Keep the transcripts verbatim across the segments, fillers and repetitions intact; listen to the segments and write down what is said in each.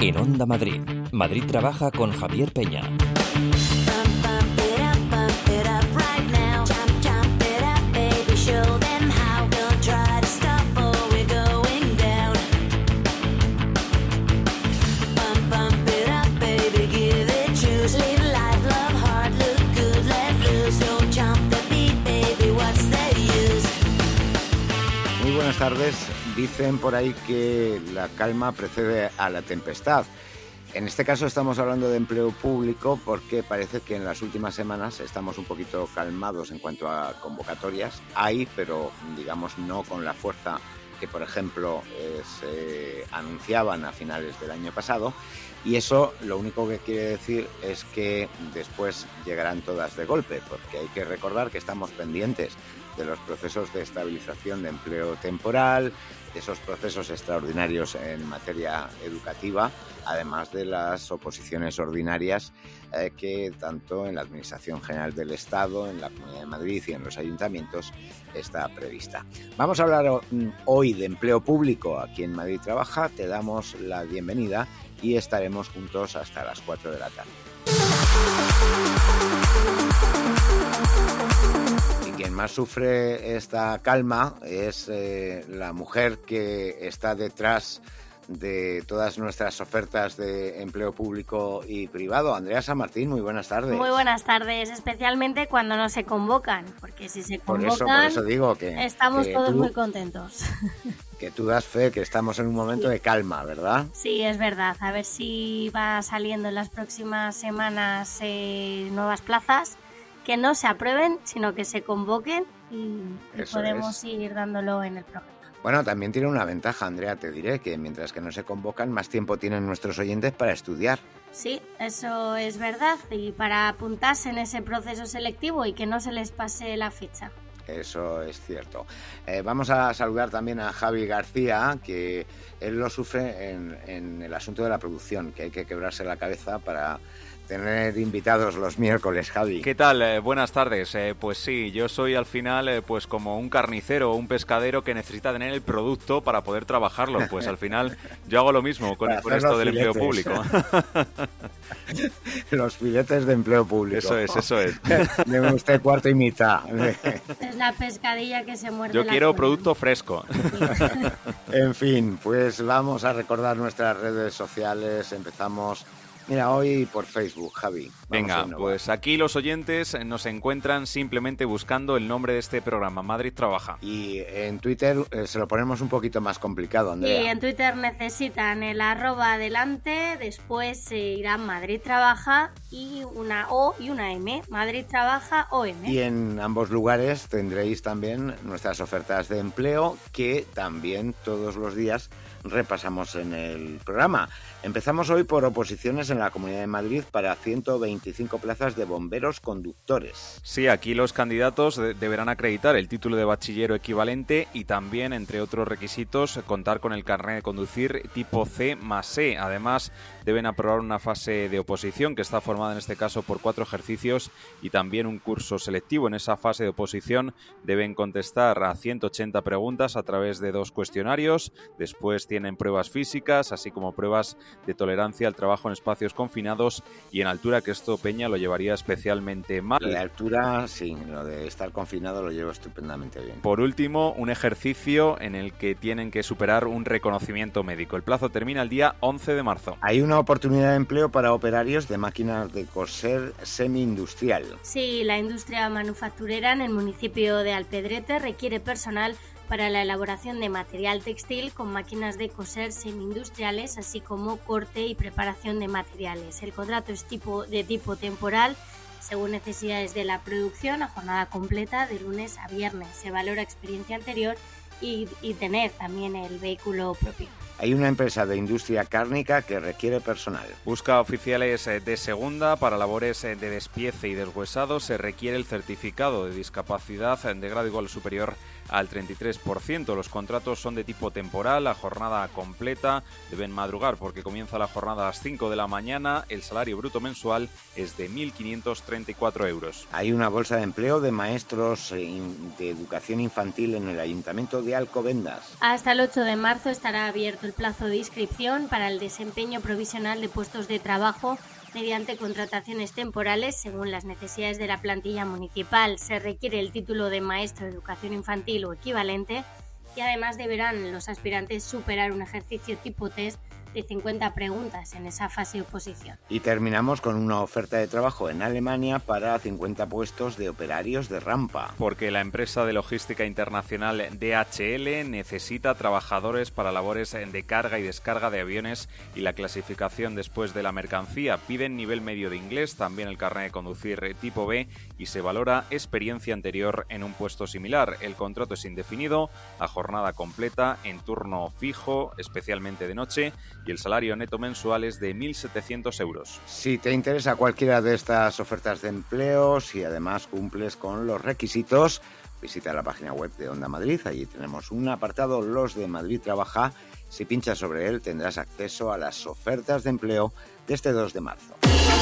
En Onda Madrid, Madrid Trabaja con Javier Peña. Buenas tardes. Dicen por ahí que la calma precede a la tempestad. En este caso estamos hablando de empleo público porque parece que en las últimas semanas estamos un poquito calmados en cuanto a convocatorias. Hay, pero digamos no con la fuerza que, por ejemplo, eh, se anunciaban a finales del año pasado. Y eso lo único que quiere decir es que después llegarán todas de golpe, porque hay que recordar que estamos pendientes de los procesos de estabilización de empleo temporal, de esos procesos extraordinarios en materia educativa, además de las oposiciones ordinarias eh, que tanto en la Administración General del Estado, en la Comunidad de Madrid y en los ayuntamientos está prevista. Vamos a hablar hoy de empleo público aquí en Madrid Trabaja. Te damos la bienvenida y estaremos juntos hasta las cuatro de la tarde. Quien más sufre esta calma es eh, la mujer que está detrás de todas nuestras ofertas de empleo público y privado. Andrea San Martín, muy buenas tardes. Muy buenas tardes, especialmente cuando no se convocan, porque si se convocan, por eso, por eso digo que estamos que todos tú, muy contentos. Que tú das fe que estamos en un momento de calma, ¿verdad? Sí, es verdad. A ver si va saliendo en las próximas semanas eh, nuevas plazas que no se aprueben, sino que se convoquen y, y podemos es. ir dándolo en el programa. Bueno, también tiene una ventaja, Andrea, te diré que mientras que no se convocan, más tiempo tienen nuestros oyentes para estudiar. Sí, eso es verdad, y para apuntarse en ese proceso selectivo y que no se les pase la fecha. Eso es cierto. Eh, vamos a saludar también a Javi García, que él lo sufre en, en el asunto de la producción, que hay que quebrarse la cabeza para tener invitados los miércoles, Javi. ¿Qué tal? Eh, buenas tardes. Eh, pues sí, yo soy al final eh, pues como un carnicero o un pescadero que necesita tener el producto para poder trabajarlo. Pues al final yo hago lo mismo con, con esto del filetes. Empleo público. Los filetes de empleo público. Eso es, eso es. Deme usted cuarto y mitad. Es la pescadilla que se muerde. Yo la quiero cola. Producto fresco. En fin, pues vamos a recordar nuestras redes sociales. Empezamos... Mira, hoy por Facebook, Javi. Venga, pues aquí los oyentes nos encuentran simplemente buscando el nombre de este programa, Madrid Trabaja. Y en Twitter eh, se lo ponemos un poquito más complicado, Andrea. Sí, en Twitter necesitan el arroba adelante, después se irán Madrid Trabaja y una O y una M, Madrid Trabaja O M. Y en ambos lugares tendréis también nuestras ofertas de empleo que también todos los días repasamos en el programa. Empezamos hoy por oposiciones en la Comunidad de Madrid para ciento veinticinco plazas de bomberos conductores. Sí, aquí los candidatos de- deberán acreditar el título de bachillero equivalente y también, entre otros requisitos, contar con el carnet de conducir tipo C más E. Además, deben aprobar una fase de oposición que está formada en este caso por cuatro ejercicios y también un curso selectivo. En esa fase de oposición deben contestar a ciento ochenta preguntas a través de dos cuestionarios. Después tienen pruebas físicas, así como pruebas de tolerancia al trabajo en espacios confinados y en altura, que esto Peña lo llevaría especialmente mal. Lo de altura, sí, lo de estar confinado lo llevo estupendamente bien. Por último, un ejercicio en el que tienen que superar un reconocimiento médico. El plazo termina el día once de marzo. Hay una oportunidad de empleo para operarios de máquinas de coser semi-industrial. Sí, la industria manufacturera en el municipio de Alpedrete requiere personal para la elaboración de material textil con máquinas de coser semi-industriales, así como corte y preparación de materiales. El contrato es tipo, de tipo temporal, según necesidades de la producción, a jornada completa de lunes a viernes. Se valora experiencia anterior y, y tener también el vehículo propio. Hay una empresa de industria cárnica que requiere personal. Busca oficiales de segunda para labores de despiece y deshuesado. Se requiere el certificado de discapacidad de grado igual o superior al treinta y tres por ciento. Los contratos son de tipo temporal, a jornada completa, deben madrugar porque comienza la jornada a las cinco de la mañana, el salario bruto mensual es de mil quinientos treinta y cuatro euros. Hay una bolsa de empleo de maestros de educación infantil en el Ayuntamiento de Alcobendas. Hasta el ocho de marzo estará abierto el plazo de inscripción para el desempeño provisional de puestos de trabajo mediante contrataciones temporales según las necesidades de la plantilla municipal. Se requiere el título de maestro de educación infantil o equivalente y además deberán los aspirantes superar un ejercicio tipo test de cincuenta preguntas en esa fase de oposición. Y terminamos con una oferta de trabajo en Alemania para cincuenta puestos de operarios de rampa. Porque la empresa de logística internacional D H L necesita trabajadores para labores de carga y descarga de aviones y la clasificación después de la mercancía. Piden nivel medio de inglés, también el carnet de conducir tipo B y se valora experiencia anterior en un puesto similar. El contrato es indefinido, a jornada completa, en turno fijo, especialmente de noche, y el salario neto mensual es de mil setecientos euros. Si te interesa cualquiera de estas ofertas de empleo, si además cumples con los requisitos, visita la página web de Onda Madrid. Allí tenemos un apartado, Los de Madrid Trabaja. Si pinchas sobre él tendrás acceso a las ofertas de empleo de este dos de marzo.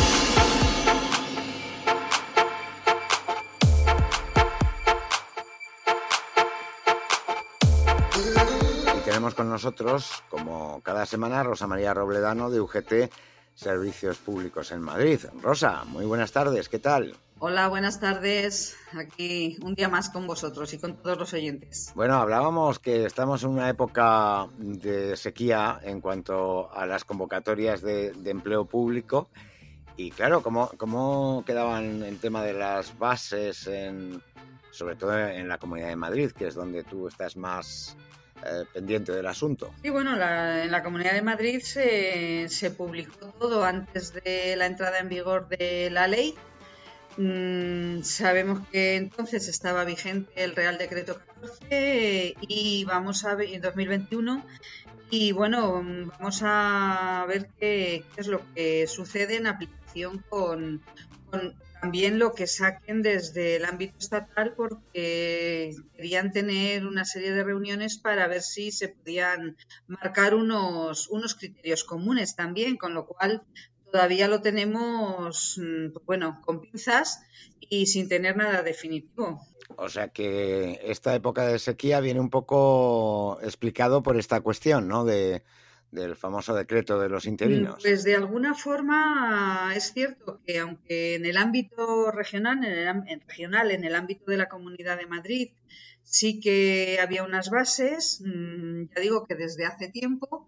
Tenemos con nosotros, como cada semana, Rosa María Robledano de U G T Servicios Públicos en Madrid. Rosa, muy buenas tardes, ¿qué tal? Hola, buenas tardes. Aquí un día más con vosotros y con todos los oyentes. Bueno, hablábamos que estamos en una época de sequía en cuanto a las convocatorias de, de empleo público. Y claro, ¿cómo, cómo quedaban el tema de las bases, en, sobre todo en la Comunidad de Madrid, que es donde tú estás más Eh, pendiente del asunto? Y bueno, la, en la Comunidad de Madrid se, se publicó todo antes de la entrada en vigor de la ley. Mm, sabemos que entonces estaba vigente el Real Decreto catorce y vamos a ver en dos mil veintiuno y bueno, vamos a ver qué, qué es lo que sucede en aplicación con, con también lo que saquen desde el ámbito estatal, porque querían tener una serie de reuniones para ver si se podían marcar unos, unos criterios comunes también, con lo cual todavía lo tenemos, bueno, con pinzas y sin tener nada definitivo. O sea que esta época de sequía viene un poco explicado por esta cuestión, ¿no?, de del famoso decreto de los interinos. Pues de alguna forma es cierto que aunque en el ámbito regional, en el, en regional, en el ámbito de la Comunidad de Madrid, sí que había unas bases, ya digo que desde hace tiempo,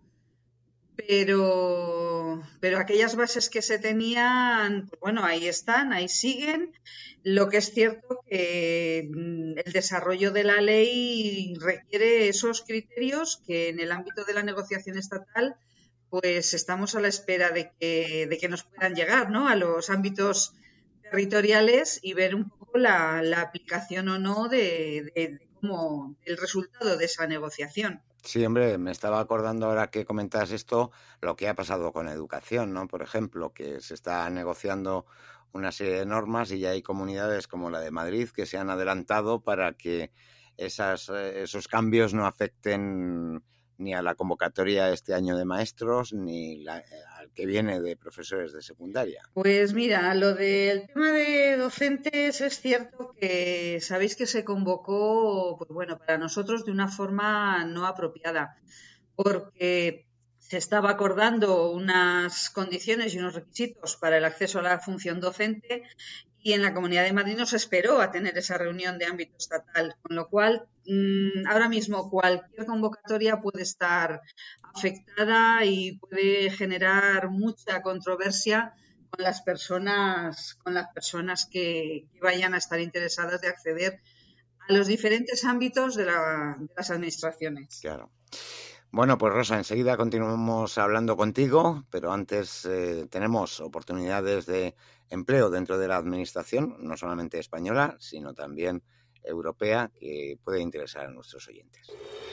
pero, pero aquellas bases que se tenían, pues bueno, ahí están, ahí siguen. Lo que es cierto que el desarrollo de la ley requiere esos criterios que en el ámbito de la negociación estatal pues estamos a la espera de que, de que nos puedan llegar, ¿no?, a los ámbitos territoriales y ver un poco la, la aplicación o no de, de, de cómo el resultado de esa negociación. Sí, hombre, me estaba acordando ahora que comentas esto, lo que ha pasado con educación, ¿no? Por ejemplo, que se está negociando una serie de normas y ya hay comunidades como la de Madrid que se han adelantado para que esas, esos cambios no afecten ni a la convocatoria este año de maestros ni la, al que viene de profesores de secundaria. Pues mira, lo del tema de docentes es cierto que sabéis que se convocó, pues bueno, para nosotros de una forma no apropiada, porque se estaba acordando unas condiciones y unos requisitos para el acceso a la función docente y en la Comunidad de Madrid no se esperó a tener esa reunión de ámbito estatal, con lo cual mmm, ahora mismo cualquier convocatoria puede estar afectada y puede generar mucha controversia con las personas, con las personas que, que vayan a estar interesadas de acceder a los diferentes ámbitos de, la, de las administraciones. Claro. Bueno, pues Rosa, enseguida continuamos hablando contigo, pero antes eh, tenemos oportunidades de empleo dentro de la administración, no solamente española, sino también europea, que puede interesar a nuestros oyentes.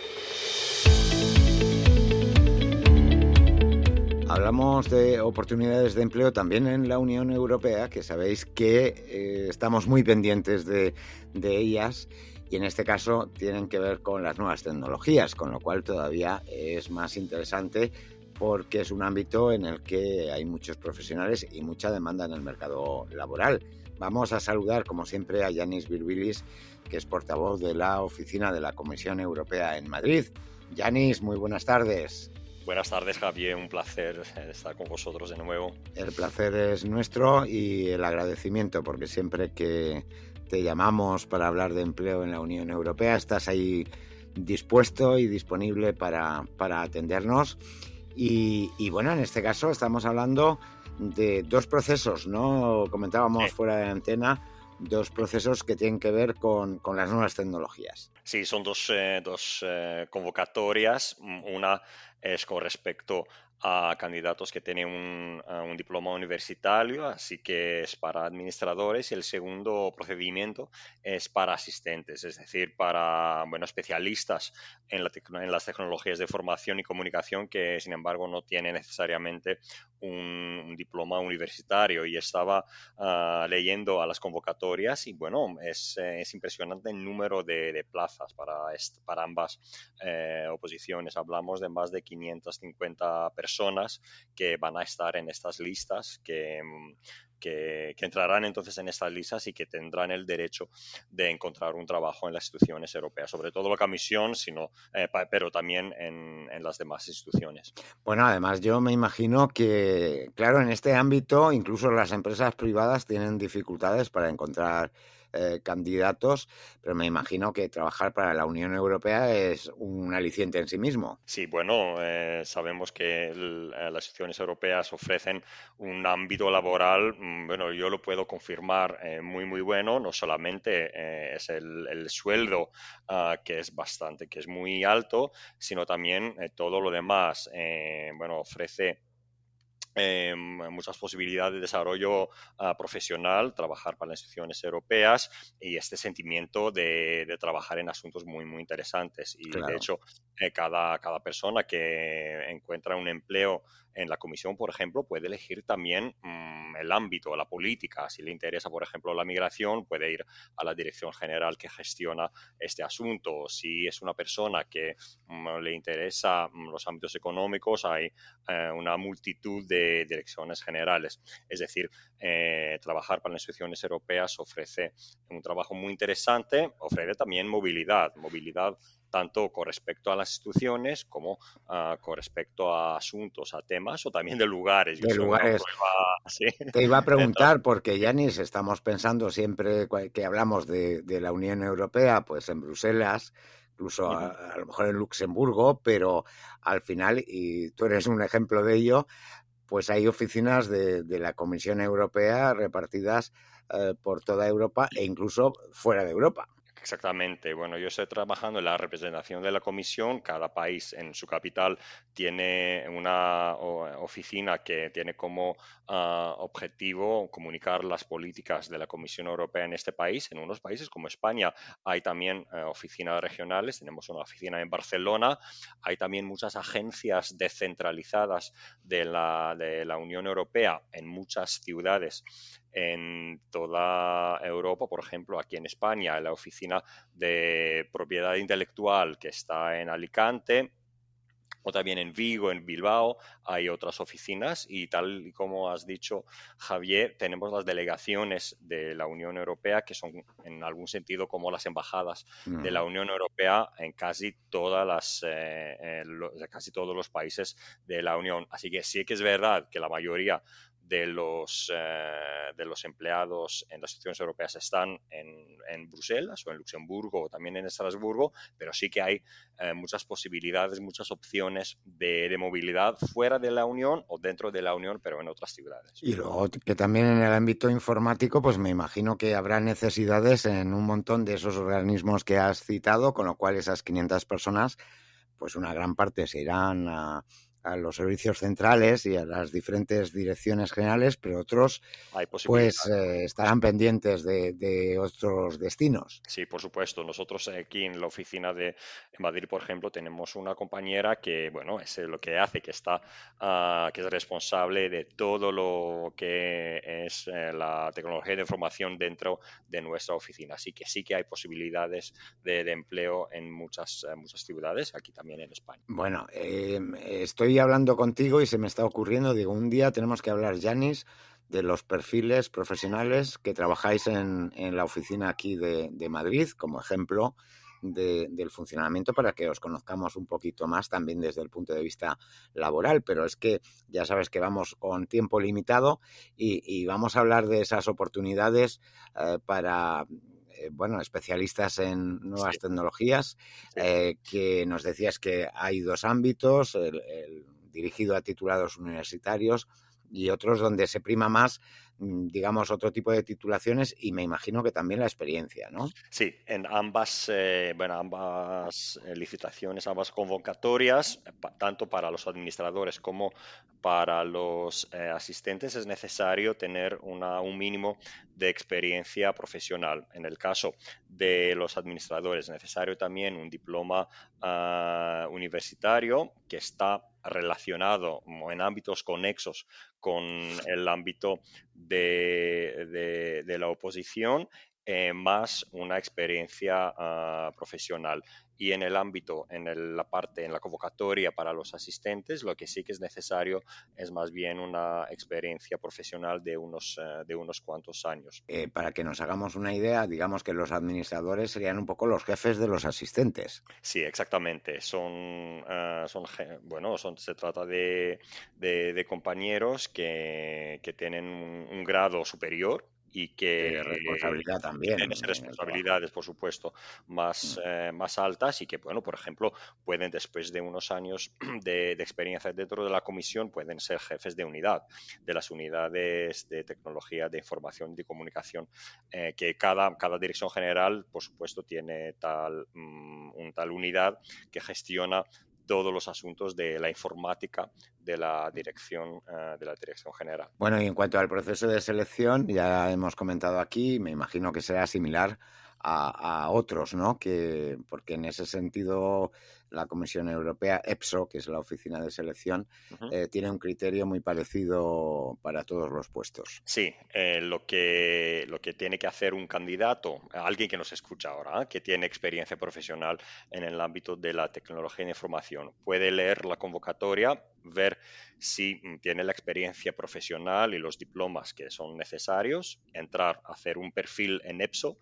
Hablamos de oportunidades de empleo también en la Unión Europea, que sabéis que eh, estamos muy pendientes de, de ellas. y en este caso tienen que ver con las nuevas tecnologías, con lo cual todavía es más interesante porque es un ámbito en el que hay muchos profesionales y mucha demanda en el mercado laboral. Vamos a saludar, como siempre, a Yanis Virbilis, que es portavoz de la Oficina de la Comisión Europea en Madrid. Yanis, muy buenas tardes. Buenas tardes, Javier. Un placer estar con vosotros de nuevo. El placer es nuestro y el agradecimiento, porque siempre que te llamamos para hablar de empleo en la Unión Europea, estás ahí dispuesto y disponible para, para atendernos. Y, y bueno, en este caso estamos hablando de dos procesos, ¿no? Comentábamos sí. fuera de la antena, dos procesos que tienen que ver con, con las nuevas tecnologías. Sí, son dos, eh, dos eh, convocatorias. Una es con respecto a candidatos que tienen un, un diploma universitario, así que es para administradores, y el segundo procedimiento es para asistentes, es decir, para bueno, especialistas en, la tec- en las tecnologías de información y comunicación que, sin embargo, no tienen necesariamente un, un diploma universitario. Y estaba uh, leyendo a las convocatorias y, bueno, es, es impresionante el número de, de plazas para, est- para ambas eh, oposiciones. Hablamos de más de quinientas cincuenta personas personas que van a estar en estas listas, que, que, que entrarán entonces en estas listas y que tendrán el derecho de encontrar un trabajo en las instituciones europeas, sobre todo la Comisión, sino, eh, pero también en, en las demás instituciones. Bueno, además yo me imagino que, claro, en este ámbito incluso las empresas privadas tienen dificultades para encontrar Eh, candidatos, pero me imagino que trabajar para la Unión Europea es un aliciente en sí mismo. Sí, bueno, eh, sabemos que el, las instituciones europeas ofrecen un ámbito laboral, bueno, yo lo puedo confirmar, eh, muy, muy bueno. No solamente eh, es el, el sueldo uh, que es bastante, que es muy alto, sino también eh, todo lo demás. Eh, bueno, ofrece Eh, muchas posibilidades de desarrollo uh, profesional, trabajar para las instituciones europeas y este sentimiento de, de trabajar en asuntos muy, muy interesantes. Y claro. de hecho, eh, cada, cada persona que encuentra un empleo en la Comisión, por ejemplo, puede elegir también mmm, el ámbito, la política. Si le interesa, por ejemplo, la migración, puede ir a la dirección general que gestiona este asunto. Si es una persona que mmm, le interesa mmm, los ámbitos económicos, hay eh, una multitud de direcciones generales. Es decir, eh, trabajar para las instituciones europeas ofrece un trabajo muy interesante, ofrece también movilidad, movilidad tanto con respecto a las instituciones como uh, con respecto a asuntos, a temas o también de lugares. De Yo lugares. Prueba, ¿sí? Te iba a preguntar, Entonces, porque Yanis, estamos pensando siempre que hablamos de, de la Unión Europea, pues en Bruselas, incluso uh-huh. a, a lo mejor en Luxemburgo, pero al final, y tú eres un ejemplo de ello, pues hay oficinas de, de la Comisión Europea repartidas eh, por toda Europa e incluso fuera de Europa. Exactamente. Bueno, yo estoy trabajando en la representación de la Comisión. Cada país en su capital tiene una oficina que tiene como uh, objetivo comunicar las políticas de la Comisión Europea en este país. En unos países como España hay también uh, oficinas regionales. Tenemos una oficina en Barcelona. Hay también muchas agencias descentralizadas de la, de la Unión Europea en muchas ciudades en toda Europa. Por ejemplo, aquí en España, la oficina de propiedad intelectual que está en Alicante, o también en Vigo, en Bilbao, hay otras oficinas. Y tal y como has dicho, Javier, tenemos las delegaciones de la Unión Europea, que son en algún sentido como las embajadas mm. de la Unión Europea en casi todas las, eh, eh, lo, casi todos los países de la Unión. Así que sí que es verdad que la mayoría de los, eh, de los empleados en las instituciones europeas están en, en Bruselas o en Luxemburgo o también en Estrasburgo, pero sí que hay eh, muchas posibilidades, muchas opciones de, de movilidad fuera de la Unión o dentro de la Unión, pero en otras ciudades. Y luego que también en el ámbito informático, pues me imagino que habrá necesidades en un montón de esos organismos que has citado, con lo cual esas quinientas personas, pues una gran parte se irán a a los servicios centrales y a las diferentes direcciones generales, pero otros pues eh, estarán pendientes de, de otros destinos. Sí, por supuesto. Nosotros aquí en la oficina de Madrid, por ejemplo, tenemos una compañera que, bueno, es lo que hace, que está, uh, que es responsable de todo lo que es eh, la tecnología de información dentro de nuestra oficina. Así que sí que hay posibilidades de, de empleo en muchas, eh, muchas ciudades, aquí también en España. Bueno, eh, estoy hablando contigo y se me está ocurriendo, digo, un día tenemos que hablar, Yanis, de los perfiles profesionales que trabajáis en, en la oficina aquí de, de Madrid, como ejemplo de, del funcionamiento, para que os conozcamos un poquito más también desde el punto de vista laboral. Pero es que ya sabes que vamos con tiempo limitado y, y vamos a hablar de esas oportunidades eh, para... bueno, especialistas en nuevas sí. tecnologías, sí. Eh, que nos decías que hay dos ámbitos, el, el dirigido a titulados universitarios y otros donde se prima más, digamos, otro tipo de titulaciones y me imagino que también la experiencia, ¿no? Sí, en ambas, eh, bueno, ambas licitaciones, ambas convocatorias, tanto para los administradores como para los eh, asistentes, es necesario tener una, un mínimo de experiencia profesional. En el caso de los administradores, es necesario también un diploma uh, universitario que está relacionado en ámbitos conexos con el ámbito de, de, de la oposición, eh, más una experiencia uh, profesional. Y en el ámbito, en el, la parte, en la convocatoria para los asistentes, lo que sí que es necesario es más bien una experiencia profesional de unos, uh, de unos cuantos años. Eh, para que nos hagamos una idea, digamos que los administradores serían un poco los jefes de los asistentes. Sí, exactamente. Son, uh, son bueno, son, se trata de, de, de compañeros que, que tienen un, un grado superior y que de responsabilidad también. Tienen responsabilidades, por supuesto, más, mm. eh, más altas y que, bueno, por ejemplo, pueden después de unos años de, de experiencia dentro de la comisión, pueden ser jefes de unidad, de las unidades de tecnología de información y de comunicación, eh, que cada, cada dirección general, por supuesto, tiene tal, um, un tal unidad que gestiona todos los asuntos de la informática de la dirección uh, de la dirección general. Bueno, y en cuanto al proceso de selección, ya hemos comentado aquí, me imagino que será similar a, a otros, ¿no? Que, porque en ese sentido la Comisión Europea, EPSO, que es la oficina de selección, uh-huh. eh, tiene un criterio muy parecido para todos los puestos. Sí, eh, lo, que, lo que tiene que hacer un candidato, alguien que nos escucha ahora, ¿eh? que tiene experiencia profesional en el ámbito de la tecnología de información, puede leer la convocatoria, ver si tiene la experiencia profesional y los diplomas que son necesarios, entrar a hacer un perfil en EPSO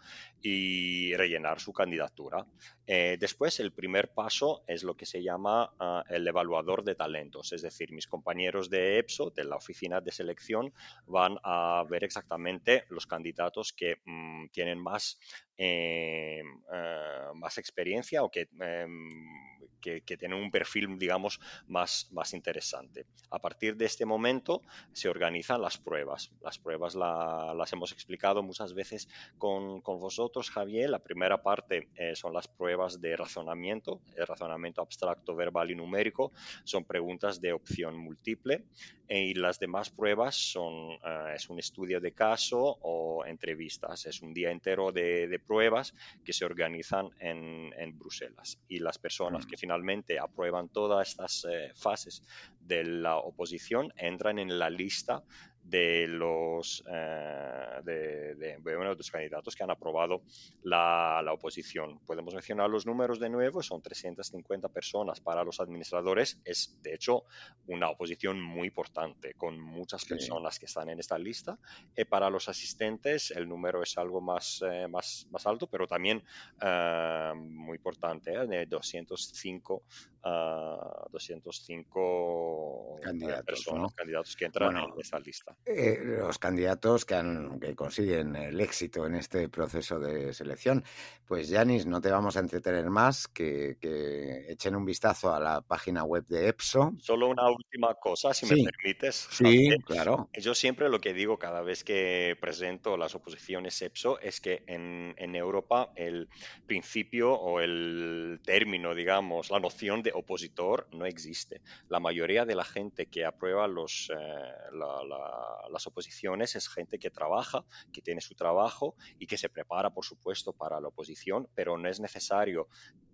y rellenar su candidatura. Eh, después, el primer paso es lo que se llama uh, el evaluador de talentos, es decir, mis compañeros de EPSO, de la oficina de selección, van a ver exactamente los candidatos que um, tienen más, eh, uh, más experiencia o que, um, que, que tienen un perfil, digamos, más, más interesante. A partir de este momento se organizan las pruebas. Las pruebas la, las hemos explicado muchas veces con, con vosotros, Javier. La primera parte eh, son las pruebas de razonamiento, el razonamiento abstracto, verbal y numérico. Son preguntas de opción múltiple. Eh, y las demás pruebas son uh, es un estudio de caso o entrevistas. Es un día entero de, de pruebas que se organizan en, en Bruselas. Y las personas que finalmente aprueban todas estas eh, fases de la oposición entran en la lista de los, eh, de, de, bueno, de los candidatos que han aprobado la, la oposición. Podemos mencionar los números de nuevo, son trescientas cincuenta personas para los administradores. Es, de hecho, una oposición muy importante, con muchas sí. personas que están en esta lista. Y para los asistentes el número es algo más, eh, más, más alto, pero también eh, muy importante, ¿eh? de doscientos cinco, uh, doscientos cinco candidatos, personas, ¿no? candidatos que entran Bueno, en esta lista. Eh, los candidatos que, han, que consiguen el éxito en este proceso de selección. Pues, Yanis, no te vamos a entretener más, que, que echen un vistazo a la página web de EPSO. Solo una última cosa, si Sí, me permites. sí, Javier. claro. Yo siempre lo que digo cada vez que presento las oposiciones EPSO es que en, en Europa el principio o el término, digamos, la noción de opositor no existe. La mayoría de la gente que aprueba los, eh, la, la, las oposiciones es gente que trabaja, que tiene su trabajo y que se prepara, por supuesto, para la oposición, pero no es necesario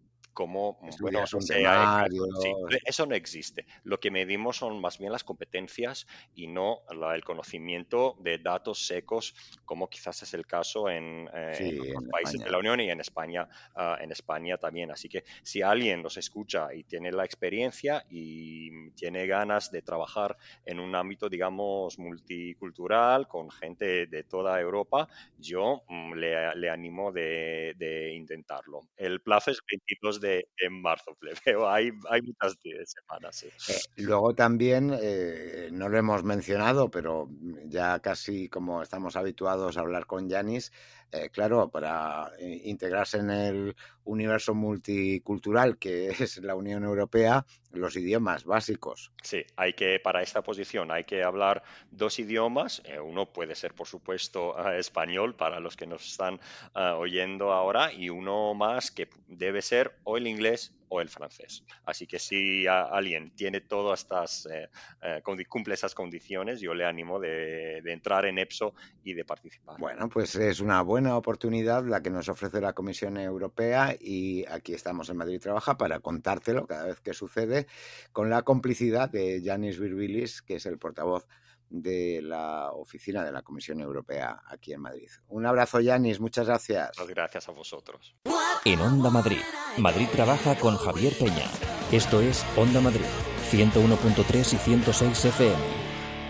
como, bueno, Estudias un sea, temario. sí, eso no existe. Lo que medimos son más bien las competencias y no la, el conocimiento de datos secos, como quizás es el caso en, eh, Sí, en otros en países España. de la Unión y en España, uh, en España también. Así que si alguien nos escucha y tiene la experiencia y tiene ganas de trabajar en un ámbito, digamos, multicultural, con gente de toda Europa, yo mm, le, le animo de, de intentarlo. El plazo es veintidós de De, en marzo, pero hay, hay muchas semanas. Sí. Eh, luego también, eh, no lo hemos mencionado, pero ya casi como estamos habituados a hablar con Yanis, eh, claro, para integrarse en el universo multicultural que es la Unión Europea, los idiomas básicos. Sí, hay que, para esta posición hay que hablar dos idiomas. Eh, uno puede ser, por supuesto, uh, español para los que nos están uh, oyendo ahora, y uno más que debe ser o el inglés o el francés. Así que si a, alguien tiene todas estas, eh, eh, cumple esas condiciones, yo le animo de, de entrar en EPSO y de participar. Bueno, pues es una buena oportunidad la que nos ofrece la Comisión Europea, y aquí estamos en Madrid Trabaja para contártelo cada vez que sucede, con la complicidad de Yanis Virbilis, que es el portavoz de la oficina de la Comisión Europea aquí en Madrid. Un abrazo, Yanis, muchas gracias. Muchas gracias a vosotros. En Onda Madrid, Madrid Trabaja con Javier Peña. Esto es Onda Madrid, ciento uno punto tres y ciento seis F M.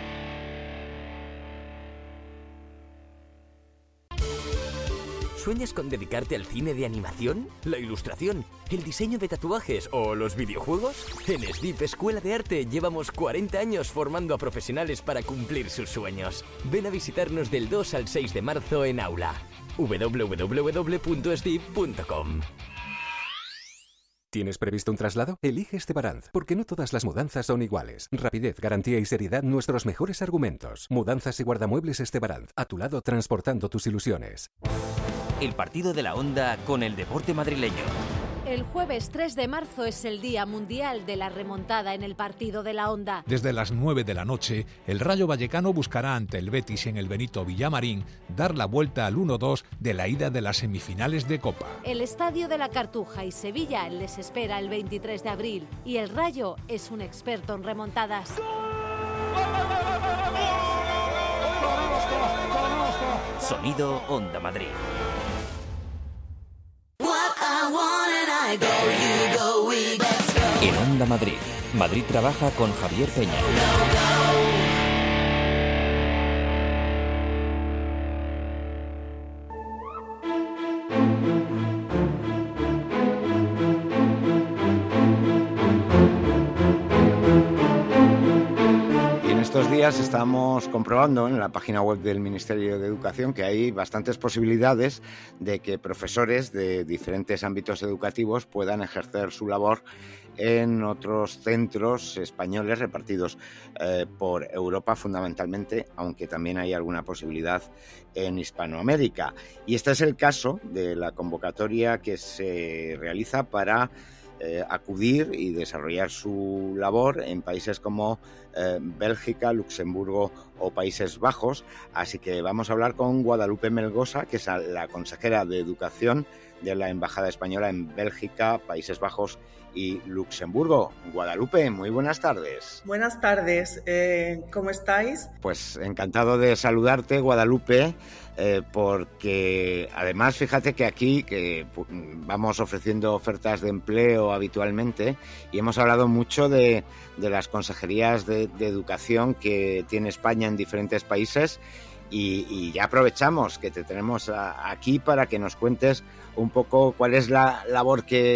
¿Sueñas con dedicarte al cine de animación, la ilustración, el diseño de tatuajes o los videojuegos? En S D I P Escuela de Arte llevamos cuarenta años formando a profesionales para cumplir sus sueños. Ven a visitarnos del dos al seis de marzo en Aula. doble u doble u doble u punto s d i p punto com. ¿Tienes previsto un traslado? Elige Estebaranz, porque no todas las mudanzas son iguales. Rapidez, garantía y seriedad, nuestros mejores argumentos. Mudanzas y guardamuebles Estebaranz, a tu lado transportando tus ilusiones. El partido de la Onda con el deporte madrileño. El jueves tres de marzo es el Día Mundial de la Remontada en el partido de la Onda. Desde las nueve de la noche, el Rayo Vallecano buscará ante el Betis en el Benito Villamarín dar la vuelta al uno dos de la ida de las semifinales de Copa. El Estadio de la Cartuja y Sevilla les espera el veintitrés de abril y el Rayo es un experto en remontadas. Sonido Onda Madrid. En Onda Madrid, Madrid Trabaja con Javier Peña. Estos días estamos comprobando en la página web del Ministerio de Educación que hay bastantes posibilidades de que profesores de diferentes ámbitos educativos puedan ejercer su labor en otros centros españoles repartidos eh, por Europa fundamentalmente, aunque también hay alguna posibilidad en Hispanoamérica. Y este es el caso de la convocatoria que se realiza para Eh, acudir y desarrollar su labor en países como eh, Bélgica, Luxemburgo o Países Bajos. Así que vamos a hablar con Guadalupe Melgosa, que es la consejera de Educación de la Embajada Española en Bélgica, Países Bajos y Luxemburgo. Guadalupe, muy buenas tardes. Buenas tardes, eh, ¿cómo estáis? Pues encantado de saludarte, Guadalupe. Eh, porque además fíjate que aquí que vamos ofreciendo ofertas de empleo habitualmente y hemos hablado mucho de, de las consejerías de, de educación que tiene España en diferentes países y, y ya aprovechamos que te tenemos a, aquí para que nos cuentes un poco cuál es la labor que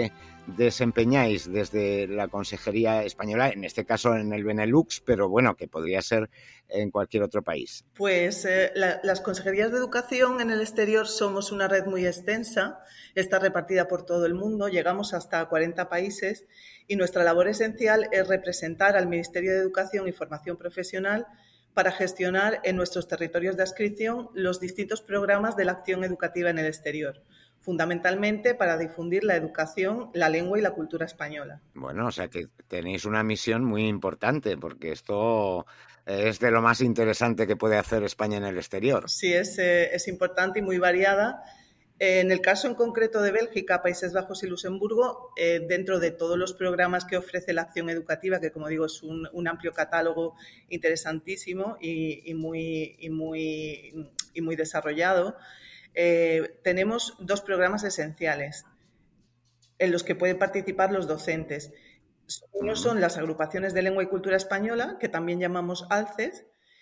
desempeñáis desde la Consejería Española, en este caso en el Benelux, pero bueno, que podría ser en cualquier otro país? Pues eh, la, las consejerías de educación en el exterior somos una red muy extensa, está repartida por todo el mundo, llegamos hasta cuarenta países y nuestra labor esencial es representar al Ministerio de Educación y Formación Profesional para gestionar en nuestros territorios de adscripción los distintos programas de la acción educativa en el exterior, fundamentalmente para difundir la educación, la lengua y la cultura española. Bueno, o sea que tenéis una misión muy importante, porque esto es de lo más interesante que puede hacer España en el exterior. Sí, es, eh, es importante y muy variada. En el caso en concreto de Bélgica, Países Bajos y Luxemburgo, eh, dentro de todos los programas que ofrece la acción educativa, que como digo es un, un amplio catálogo interesantísimo y, y, muy, y, muy, y muy desarrollado, eh, tenemos dos programas esenciales en los que pueden participar los docentes. Uno son las agrupaciones de lengua y cultura española, que también llamamos ALCES,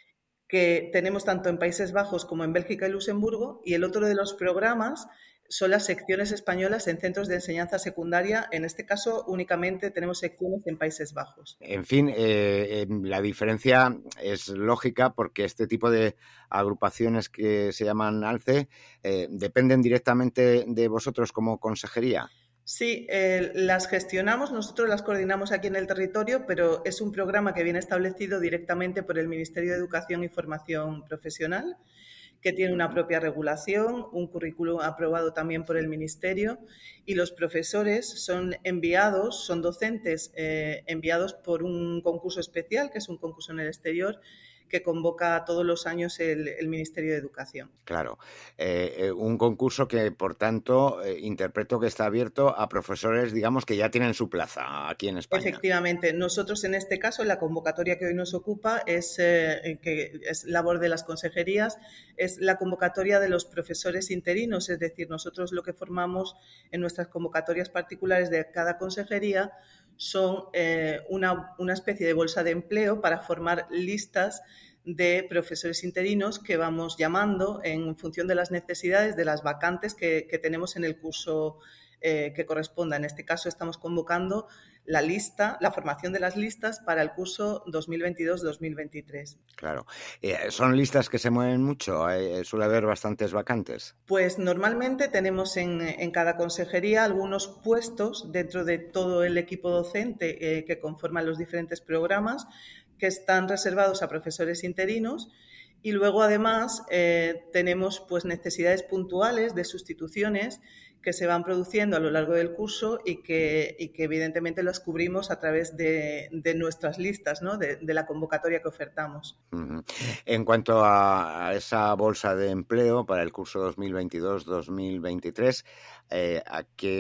que tenemos tanto en Países Bajos como en Bélgica y Luxemburgo, y el otro de los programas son las secciones españolas en centros de enseñanza secundaria. En este caso, únicamente tenemos secciones en Países Bajos. En fin, eh, la diferencia es lógica porque este tipo de agrupaciones que se llaman ALCE eh, dependen directamente de vosotros como consejería. Sí, eh, las gestionamos, nosotros las coordinamos aquí en el territorio, pero es un programa que viene establecido directamente por el Ministerio de Educación y Formación Profesional, que tiene una propia regulación, un currículum aprobado también por el Ministerio, y los profesores son enviados, son docentes eh, enviados por un concurso especial, que es un concurso en el exterior, que convoca todos los años el, el Ministerio de Educación. Claro, eh, un concurso que, por tanto, eh, interpreto que está abierto a profesores, digamos, que ya tienen su plaza aquí en España. Efectivamente, nosotros en este caso, la convocatoria que hoy nos ocupa es, eh, que es labor de las consejerías, es la convocatoria de los profesores interinos, es decir, nosotros lo que formamos en nuestras convocatorias particulares de cada consejería son eh, una, una especie de bolsa de empleo para formar listas de profesores interinos que vamos llamando en función de las necesidades de las vacantes que, que tenemos en el curso eh, que corresponda. En este caso estamos convocando la lista, la formación de las listas para el curso dos mil veintidós dos mil veintitrés. Claro. Eh, ¿Son listas que se mueven mucho? Eh, ¿Suele haber bastantes vacantes? Pues normalmente tenemos en, en cada consejería algunos puestos dentro de todo el equipo docente eh, que conforman los diferentes programas que están reservados a profesores interinos. Y luego, además, eh, tenemos pues, necesidades puntuales de sustituciones que se van produciendo a lo largo del curso y que, y que evidentemente las cubrimos a través de, de nuestras listas, ¿no? de, de la convocatoria que ofertamos. Uh-huh. En cuanto a, a esa bolsa de empleo para el curso dos mil veintidós dos mil veintitrés, eh, ¿a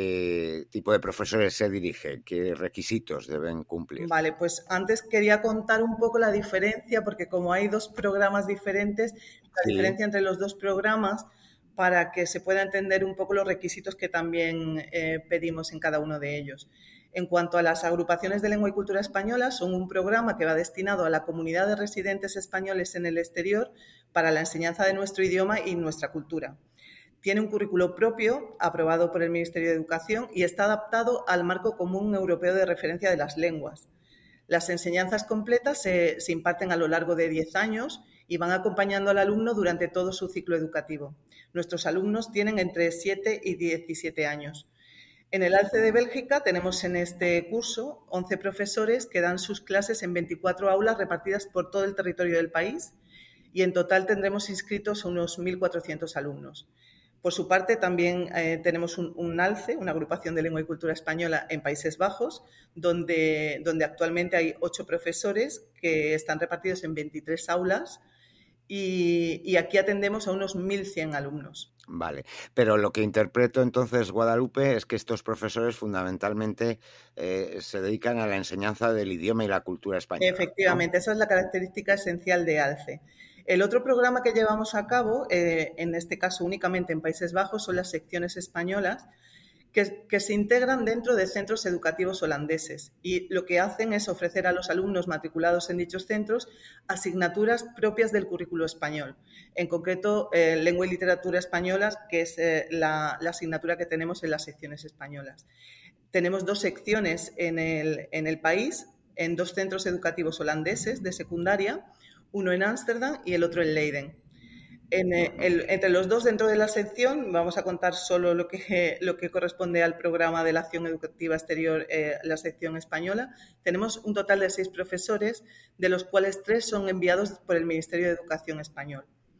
qué tipo de profesores se dirige? ¿Qué requisitos deben cumplir? Vale, pues antes quería contar un poco la diferencia, porque como hay dos programas diferentes, la sí. diferencia entre los dos programas, para que se pueda entender un poco los requisitos que también eh, pedimos en cada uno de ellos. En cuanto a las agrupaciones de lengua y cultura española, son un programa que va destinado a la comunidad de residentes españoles en el exterior para la enseñanza de nuestro idioma y nuestra cultura. Tiene un currículo propio aprobado por el Ministerio de Educación y está adaptado al marco común europeo de referencia de las lenguas. Las enseñanzas completas se, se imparten a lo largo de diez años y van acompañando al alumno durante todo su ciclo educativo. Nuestros alumnos tienen entre siete y diecisiete años. En el ALCE de Bélgica tenemos en este curso once profesores que dan sus clases en veinticuatro aulas repartidas por todo el territorio del país y en total tendremos inscritos unos mil cuatrocientos alumnos. Por su parte, también eh, tenemos un, un ALCE, una agrupación de lengua y cultura española en Países Bajos, donde, donde actualmente hay ocho profesores que están repartidos en veintitrés aulas y, y aquí atendemos a unos mil cien alumnos. Vale, pero lo que interpreto entonces, Guadalupe, es que estos profesores fundamentalmente eh, se dedican a la enseñanza del idioma y la cultura española. Efectivamente, ¿no? Esa es la característica esencial de ALCE. El otro programa que llevamos a cabo, eh, en este caso únicamente en Países Bajos, son las secciones españolas que, que se integran dentro de centros educativos holandeses y lo que hacen es ofrecer a los alumnos matriculados en dichos centros asignaturas propias del currículo español. En concreto, eh, lengua y literatura españolas, que es eh, la, la asignatura que tenemos en las secciones españolas. tenemos dos secciones en el, en el país, en dos centros educativos holandeses de secundaria, uno en Ámsterdam y el otro en Leiden. En el, entre los dos, dentro de la sección, vamos a contar solo lo que, lo que corresponde al programa de la acción educativa exterior, eh, la sección española. Tenemos un total de seis profesores, de los cuales tres son enviados por el Ministerio de Educación español.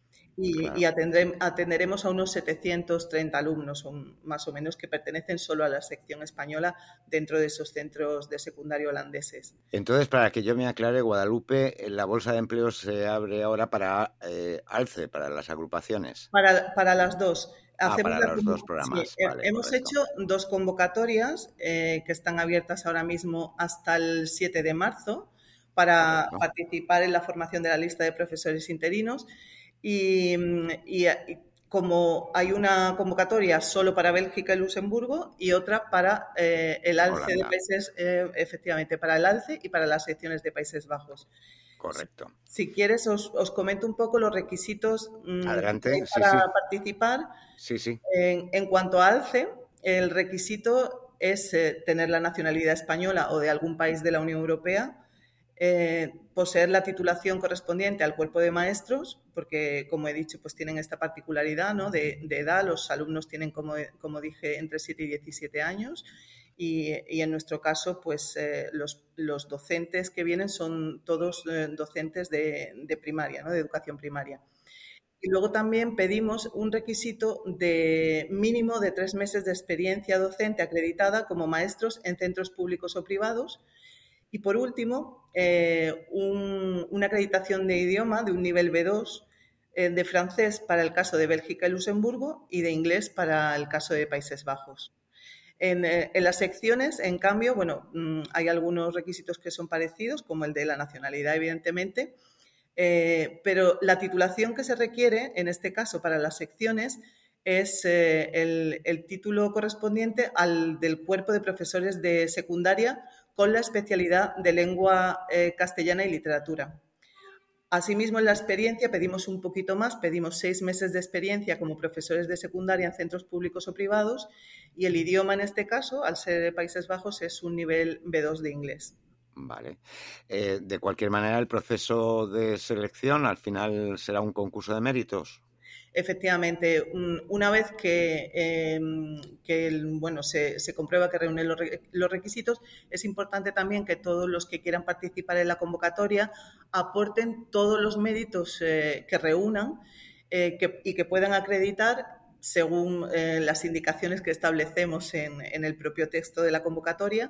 Y, claro. y atendré, atenderemos a unos setecientos treinta alumnos, más o menos, que pertenecen solo a la sección española dentro de esos centros de secundaria holandeses. Entonces, para que yo me aclare, Guadalupe, la bolsa de empleo se abre ahora para eh, ALCE, para las agrupaciones. Para, para las dos. Ah, para los dos programas. Sí, vale, hemos correcto. hecho dos convocatorias eh, que están abiertas ahora mismo hasta el siete de marzo para correcto. Participar en la formación de la lista de profesores interinos. Y, y, y como hay una convocatoria solo para Bélgica y Luxemburgo y otra para eh, el ALCE Holanda. de países, eh, efectivamente, para el ALCE y para las secciones de Países Bajos. Correcto. Si, si quieres, os, os comento un poco los requisitos Adelante, para sí, sí. participar. Sí, sí. En, en cuanto a ALCE, el requisito es eh, tener la nacionalidad española o de algún país de la Unión Europea, Eh, poseer la titulación correspondiente al cuerpo de maestros, porque, como he dicho, pues tienen esta particularidad, ¿no? de, de edad. Los alumnos tienen, como, como dije, entre siete y diecisiete años y, y en nuestro caso, pues eh, los, los docentes que vienen son todos eh, docentes de, de primaria, ¿no? De educación primaria. Y luego también pedimos un requisito de mínimo de tres meses de experiencia docente acreditada como maestros en centros públicos o privados. Y por último, eh, un, una acreditación de idioma de un nivel B dos eh, de francés para el caso de Bélgica y Luxemburgo y de inglés para el caso de Países Bajos. En, eh, en las secciones, en cambio, bueno, mmm, hay algunos requisitos que son parecidos, como el de la nacionalidad, evidentemente, eh, pero la titulación que se requiere, en este caso, para las secciones, es eh, el, el título correspondiente al del cuerpo de profesores de secundaria con la especialidad de lengua eh, castellana y literatura. Asimismo, en la experiencia pedimos un poquito más, pedimos seis meses de experiencia como profesores de secundaria en centros públicos o privados y el idioma en este caso, al ser de Países Bajos, es un nivel B dos de inglés. Vale. Eh, de cualquier manera, el proceso de selección al final será un concurso de méritos. Efectivamente, una vez que, eh, que el, bueno, se, se comprueba que reúne los, los requisitos, es importante también que todos los que quieran participar en la convocatoria aporten todos los méritos eh, que reúnan eh, que, y que puedan acreditar según eh, las indicaciones que establecemos en, en el propio texto de la convocatoria.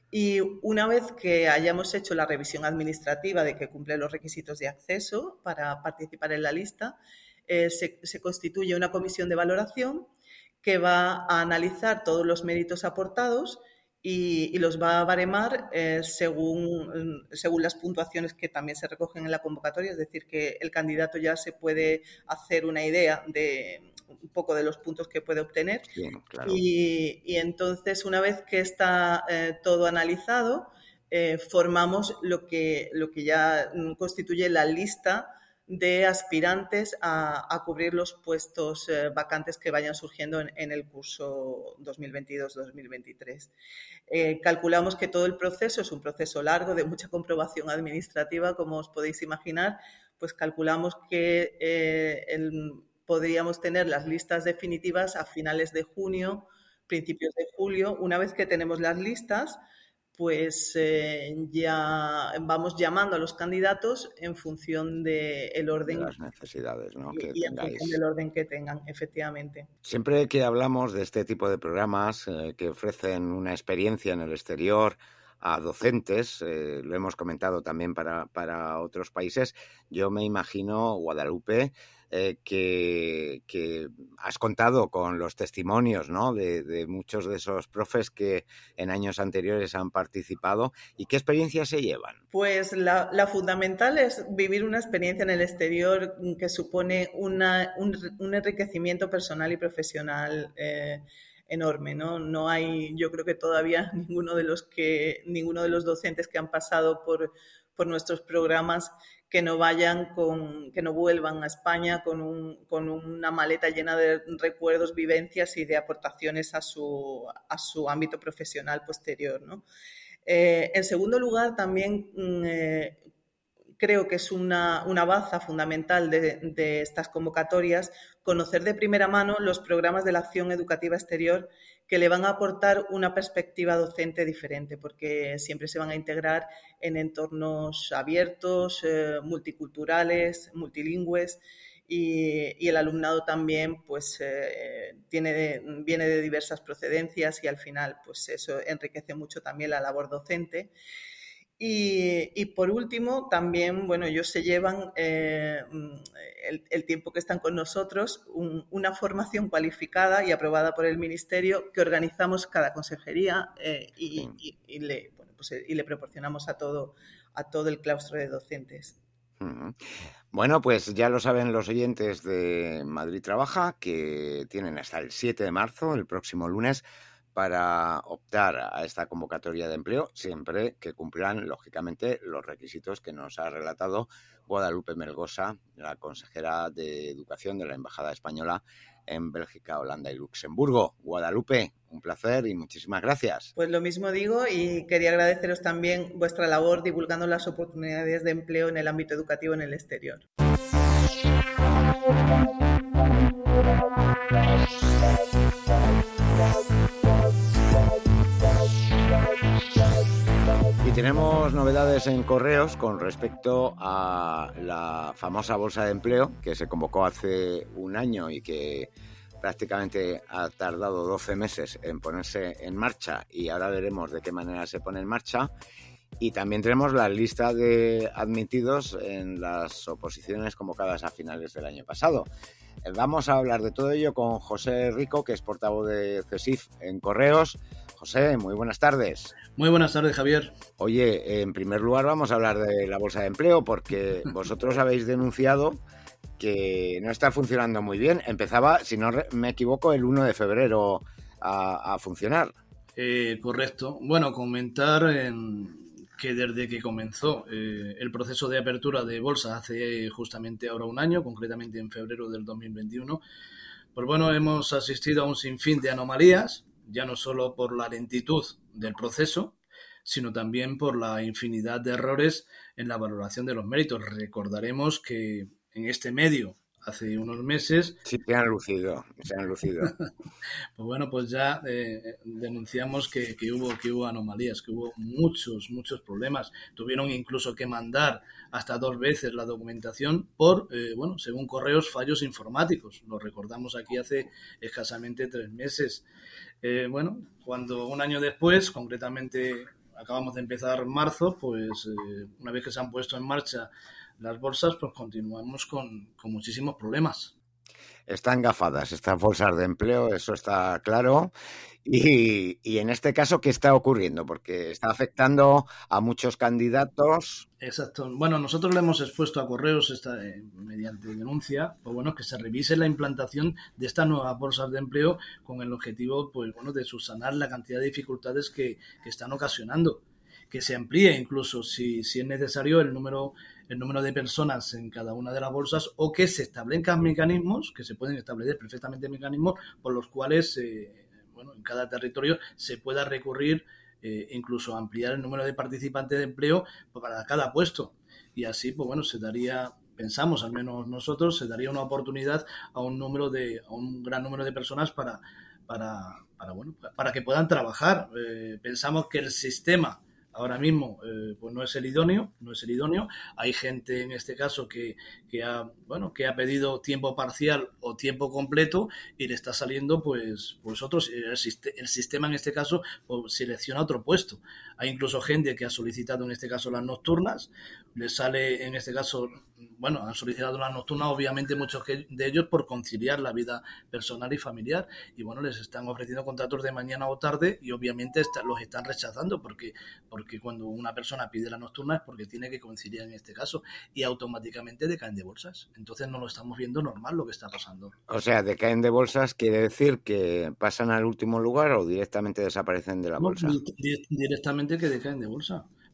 Y una vez que hayamos hecho la revisión administrativa de que cumple los requisitos de acceso para participar en la lista, Eh, se, se constituye una comisión de valoración que va a analizar todos los méritos aportados y, y los va a baremar eh, según, según las puntuaciones que también se recogen en la convocatoria, es decir, que el candidato ya se puede hacer una idea de un poco de los puntos que puede obtener. Bien, claro. y, y entonces, una vez que está eh, todo analizado, eh, formamos lo que, lo que ya constituye la lista de aspirantes a, a cubrir los puestos eh, vacantes que vayan surgiendo en, en el curso dos mil veintidós dos mil veintitrés. Eh, calculamos que todo el proceso es un proceso largo, de mucha comprobación administrativa, como os podéis imaginar, pues calculamos que eh, el, podríamos tener las listas definitivas a finales de junio, principios de julio. Una vez que tenemos las listas, pues eh, ya vamos llamando a los candidatos en función del de orden de las necesidades, ¿no? y, que y en función del orden que tengan, efectivamente. Siempre que hablamos de este tipo de programas eh, que ofrecen una experiencia en el exterior a docentes, eh, lo hemos comentado también para, para otros países, yo me imagino, Guadalupe, eh, que, que has contado con los testimonios, ¿no? de, de muchos de esos profes que en años anteriores han participado. ¿Y qué experiencias se llevan? Pues la, la fundamental es vivir una experiencia en el exterior que supone una, un, un enriquecimiento personal y profesional eh, enorme, ¿no? No hay, yo creo que todavía ninguno de los que ninguno de los docentes que han pasado por por nuestros programas que no vayan con, que no vuelvan a España con, un, con una maleta llena de recuerdos, vivencias y de aportaciones a su, a su ámbito profesional posterior, ¿no? Eh, en segundo lugar, también eh, creo que es una, una baza fundamental de, de estas convocatorias conocer de primera mano los programas de la acción educativa exterior que le van a aportar una perspectiva docente diferente, porque siempre se van a integrar en entornos abiertos, eh, multiculturales, multilingües, y, y el alumnado también pues, eh, tiene de, viene de diversas procedencias y al final pues, eso enriquece mucho también la labor docente. Y, y por último, también, bueno, ellos se llevan eh, el, el tiempo que están con nosotros, un, una formación cualificada y aprobada por el Ministerio que organizamos cada consejería eh, y, y, y, le, bueno, pues, y le proporcionamos a todo, a todo el claustro de docentes. Bueno, pues ya lo saben los oyentes de Madrid Trabaja, que tienen hasta el siete de marzo, el próximo lunes, para optar a esta convocatoria de empleo, siempre que cumplan, lógicamente, los requisitos que nos ha relatado Guadalupe Melgosa, la consejera de Educación de la Embajada Española en Bélgica, Holanda y Luxemburgo. Guadalupe, un placer y muchísimas gracias. Pues lo mismo digo y quería agradeceros también vuestra labor divulgando las oportunidades de empleo en el ámbito educativo en el exterior. Y tenemos novedades en Correos con respecto a la famosa bolsa de empleo que se convocó hace un año y que prácticamente ha tardado doce meses en ponerse en marcha, y ahora veremos de qué manera se pone en marcha. Y también tenemos la lista de admitidos en las oposiciones convocadas a finales del año pasado. Vamos a hablar de todo ello con José Rico, que es portavoz de CESIF en Correos. José, muy buenas tardes. Muy buenas tardes, Javier. Oye, en primer lugar vamos a hablar de la bolsa de empleo, porque vosotros habéis denunciado que no está funcionando muy bien. Empezaba, si no me equivoco, el uno de febrero a, a funcionar. Eh, correcto. Bueno, comentar en... que desde que comenzó eh, el proceso de apertura de bolsa hace justamente ahora un año, concretamente en febrero del dos mil veintiuno, pues bueno, hemos asistido a un sinfín de anomalías, ya no solo por la lentitud del proceso, sino también por la infinidad de errores en la valoración de los méritos. Recordaremos que en este medio, hace unos meses... Sí, se han lucido, se han lucido. Pues bueno, pues ya eh, denunciamos que, que, hubo, que hubo anomalías, que hubo muchos, muchos problemas. Tuvieron incluso que mandar hasta dos veces la documentación por, eh, bueno, según Correos, fallos informáticos. Lo recordamos aquí hace escasamente tres meses. Eh, bueno, cuando un año después, concretamente acabamos de empezar marzo, pues eh, una vez que se han puesto en marcha las bolsas, pues continuamos con, con muchísimos problemas. Están gafadas estas bolsas de empleo, eso está claro. Y, y en este caso, ¿qué está ocurriendo? Porque está afectando a muchos candidatos. Exacto. Bueno, nosotros le hemos expuesto a Correos esta, eh, mediante denuncia, pues bueno, que se revise la implantación de estas nuevas bolsas de empleo con el objetivo, pues bueno, de subsanar la cantidad de dificultades que, que están ocasionando. Que se amplíe incluso, si, si es necesario, el número el número de personas en cada una de las bolsas, o que se establezcan mecanismos, que se pueden establecer perfectamente mecanismos por los cuales, eh, bueno, en cada territorio se pueda recurrir, eh, incluso ampliar el número de participantes de empleo para cada puesto. Y así, pues bueno, se daría, pensamos al menos nosotros, se daría una oportunidad a un número de, a un gran número de personas para, para, para bueno, para que puedan trabajar. Eh, pensamos que el sistema ahora mismo eh, pues no es el idóneo, no es el idóneo. Hay gente en este caso que, que ha bueno que ha pedido tiempo parcial o tiempo completo y le está saliendo pues pues otros el, el sistema en este caso pues, selecciona otro puesto. Hay incluso gente que ha solicitado en este caso las nocturnas, le sale en este caso bueno han solicitado las nocturnas, obviamente muchos de ellos por conciliar la vida personal y familiar, y bueno les están ofreciendo contratos de mañana o tarde y obviamente está, los están rechazando porque porque que cuando una persona pide la nocturna es porque tiene que conciliar en este caso y automáticamente decaen de bolsas. Entonces no lo estamos viendo normal lo que está pasando. O sea, decaen de bolsas quiere decir que pasan al último lugar o directamente desaparecen de la bolsa. No, directamente que decaen de bolsa.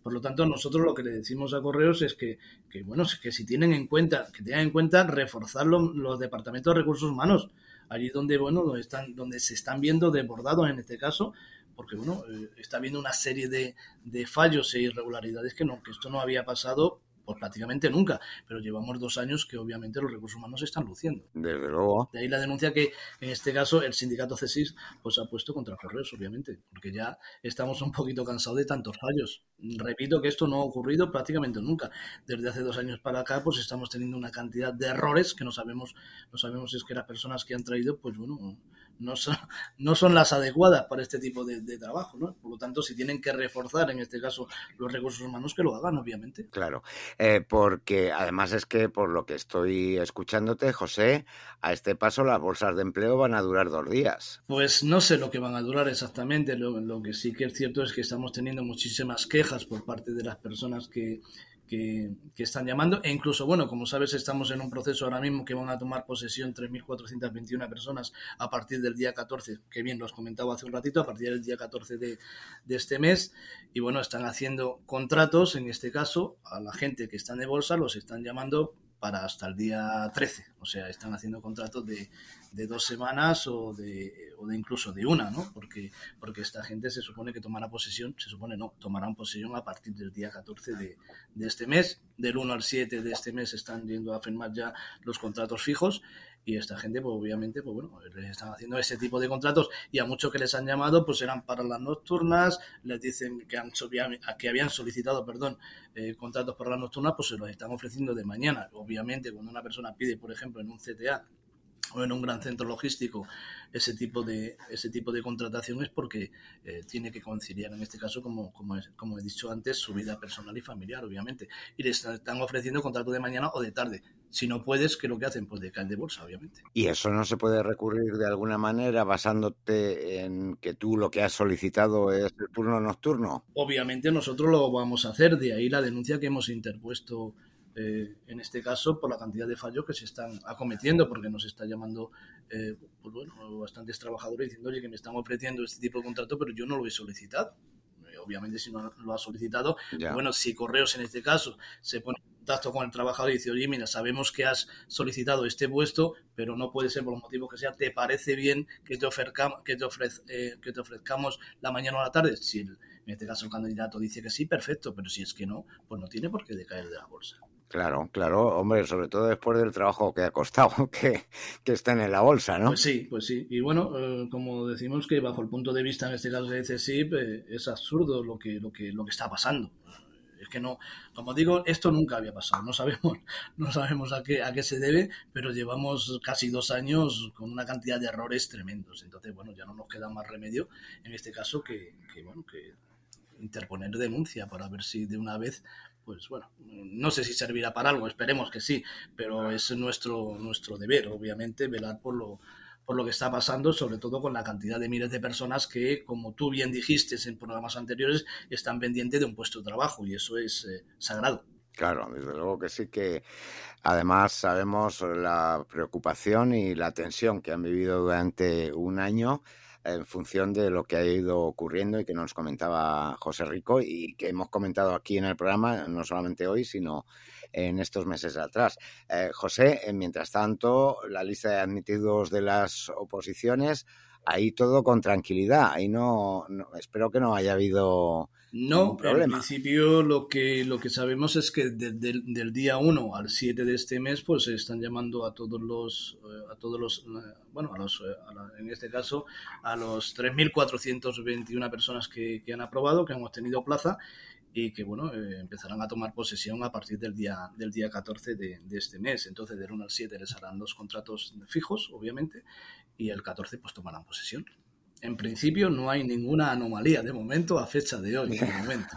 Por lo tanto, nosotros lo que le decimos a Correos es que, que bueno, que si tienen en cuenta, que tengan en cuenta reforzar los, los departamentos de recursos humanos, allí donde, bueno, donde están, donde se están viendo desbordados en este caso, porque bueno, eh, está habiendo una serie de, de fallos e irregularidades que no, que esto no había pasado pues prácticamente nunca, pero llevamos dos años que obviamente los recursos humanos se están luciendo. Desde luego. De ahí la denuncia que en este caso el sindicato CESIS pues ha puesto contra Correos, obviamente, porque ya estamos un poquito cansados de tantos fallos. Repito que esto no ha ocurrido prácticamente nunca. Desde hace dos años para acá pues estamos teniendo una cantidad de errores que no sabemos, no sabemos si es que las personas que han traído pues bueno, no son, no son las adecuadas para este tipo de, de trabajo, ¿no? Por lo tanto, si tienen que reforzar en este caso los recursos humanos, que lo hagan, obviamente. Claro, eh, porque además es que por lo que estoy escuchándote, José, a este paso las bolsas de empleo van a durar dos días. Pues no sé lo que van a durar exactamente, lo, lo que sí que es cierto es que estamos teniendo muchísimas quejas por parte de las personas que Que, que están llamando, e incluso, bueno, como sabes, estamos en un proceso ahora mismo que van a tomar posesión tres mil cuatrocientas veintiuna personas a partir del día catorce, que bien los comentaba hace un ratito, a partir del día catorce de, de este mes, y bueno, están haciendo contratos, en este caso, a la gente que está de bolsa, los están llamando para hasta el día trece, o sea, están haciendo contratos de, de dos semanas o de, o de incluso de una, ¿no? Porque, porque esta gente se supone que tomará posesión, se supone no, tomarán posesión a partir del día catorce de, de este mes, del uno al siete de este mes están yendo a firmar ya los contratos fijos, y esta gente, pues obviamente, pues bueno, les están haciendo ese tipo de contratos, y a muchos que les han llamado, pues eran para las nocturnas, les dicen que, han, que habían solicitado, perdón, eh, contratos para las nocturnas, pues se los están ofreciendo de mañana. Obviamente, cuando una persona pide, por ejemplo, en un C T A o en un gran centro logístico ese tipo de ese tipo de contratación es porque eh, tiene que conciliar, en este caso, como, como, es, como he dicho antes, su vida personal y familiar, obviamente, y les están ofreciendo contrato de mañana o de tarde. Si no puedes, ¿qué es lo que hacen? Pues decaen de bolsa, obviamente. ¿Y eso no se puede recurrir de alguna manera basándote en que tú lo que has solicitado es el turno nocturno? Obviamente nosotros lo vamos a hacer, de ahí la denuncia que hemos interpuesto Eh, en este caso por la cantidad de fallos que se están acometiendo, porque nos está llamando eh, pues bueno, bastantes trabajadores diciendo, oye, que me están ofreciendo este tipo de contrato, pero yo no lo he solicitado. Eh, obviamente si no lo ha solicitado, bueno, si Correos en este caso se pone en contacto con el trabajador y dice, oye, mira, sabemos que has solicitado este puesto, pero no puede ser por los motivos que sea, ¿te parece bien que te, ofrezcamos, que te, ofrez, eh, que te ofrezcamos la mañana o la tarde? Si el, en este caso el candidato dice que sí, perfecto, pero si es que no, pues no tiene por qué decaer de la bolsa. Claro, claro, hombre, sobre todo después del trabajo que ha costado que, que estén en la bolsa, ¿no? Pues sí, pues sí. Y bueno, eh, como decimos que bajo el punto de vista, en este caso de CESIP, eh, es absurdo lo que, lo que, lo que está pasando. Es que no, como digo, esto nunca había pasado. No sabemos, no sabemos a qué, a qué se debe, pero llevamos casi dos años con una cantidad de errores tremendos. Entonces, bueno, ya no nos queda más remedio, en este caso, que, que bueno, que interponer denuncia para ver si de una vez, pues bueno, no sé si servirá para algo, esperemos que sí, pero es nuestro nuestro deber, obviamente, velar por lo por lo que está pasando, sobre todo con la cantidad de miles de personas que, como tú bien dijiste en programas anteriores, están pendientes de un puesto de trabajo, y eso es eh, sagrado. Claro, desde luego que sí, que además sabemos la preocupación y la tensión que han vivido durante un año en función de lo que ha ido ocurriendo y que nos comentaba José Rico y que hemos comentado aquí en el programa, no solamente hoy, sino en estos meses atrás. Eh, José, mientras tanto, la lista de admitidos de las oposiciones, ahí todo con tranquilidad, ahí no, no espero que no haya habido no, en principio lo que lo que sabemos es que de, de, del día uno al siete de este mes pues se están llamando a todos los eh, a todos los eh, bueno a los eh, a la, en este caso a los tres mil cuatrocientas veintiuna personas que, que han aprobado, que han obtenido plaza y que bueno eh, empezarán a tomar posesión a partir del día del día catorce de, de este mes. Entonces del uno al siete les harán los contratos fijos, obviamente, y el catorce pues tomarán posesión. En principio no hay ninguna anomalía de momento a fecha de hoy. De momento.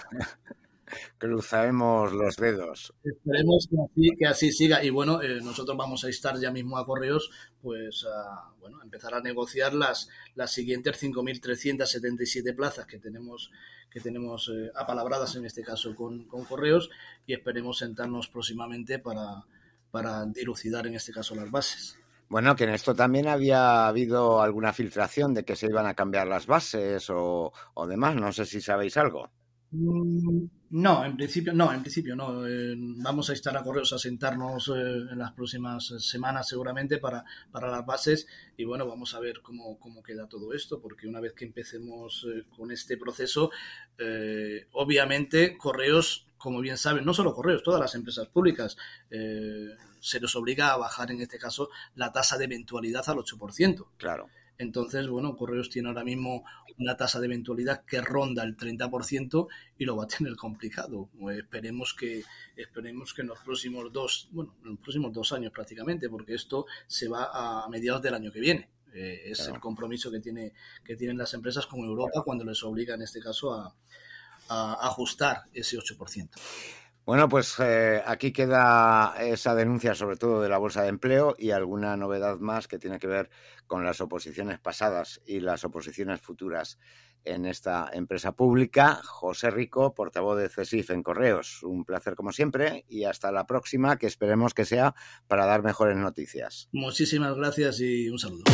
Cruzaremos los dedos. Esperemos que así, que así siga. Y bueno, eh, nosotros vamos a instar ya mismo a Correos pues a bueno, empezar a negociar las, las siguientes cinco mil trescientas setenta y siete plazas que tenemos, que tenemos eh, apalabradas en este caso con, con Correos, y esperemos sentarnos próximamente para, para dilucidar en este caso las bases. Bueno, que en esto también había habido alguna filtración de que se iban a cambiar las bases o, o demás. No sé si sabéis algo. No, en principio no, en principio no. Eh, vamos a instar a Correos a sentarnos eh, en las próximas semanas seguramente para, para las bases y bueno, vamos a ver cómo, cómo queda todo esto, porque una vez que empecemos eh, con este proceso, eh, obviamente Correos, como bien saben, no solo Correos, todas las empresas públicas, eh, se les obliga a bajar en este caso la tasa de eventualidad al ocho por ciento. Claro. Entonces, bueno, Correos tiene ahora mismo una tasa de eventualidad que ronda el treinta por ciento y lo va a tener complicado. Pues esperemos que esperemos que en los próximos dos, bueno, en los próximos dos años prácticamente, porque esto se va a mediados del año que viene. Eh, es claro. El compromiso que tiene que tienen las empresas con Europa cuando les obliga en este caso a, a ajustar ese ocho por ciento. Bueno, pues eh, aquí queda esa denuncia sobre todo de la Bolsa de Empleo y alguna novedad más que tiene que ver con las oposiciones pasadas y las oposiciones futuras en esta empresa pública. José Rico, portavoz de CESIF en Correos. Un placer como siempre y hasta la próxima, que esperemos que sea para dar mejores noticias. Muchísimas gracias y un saludo.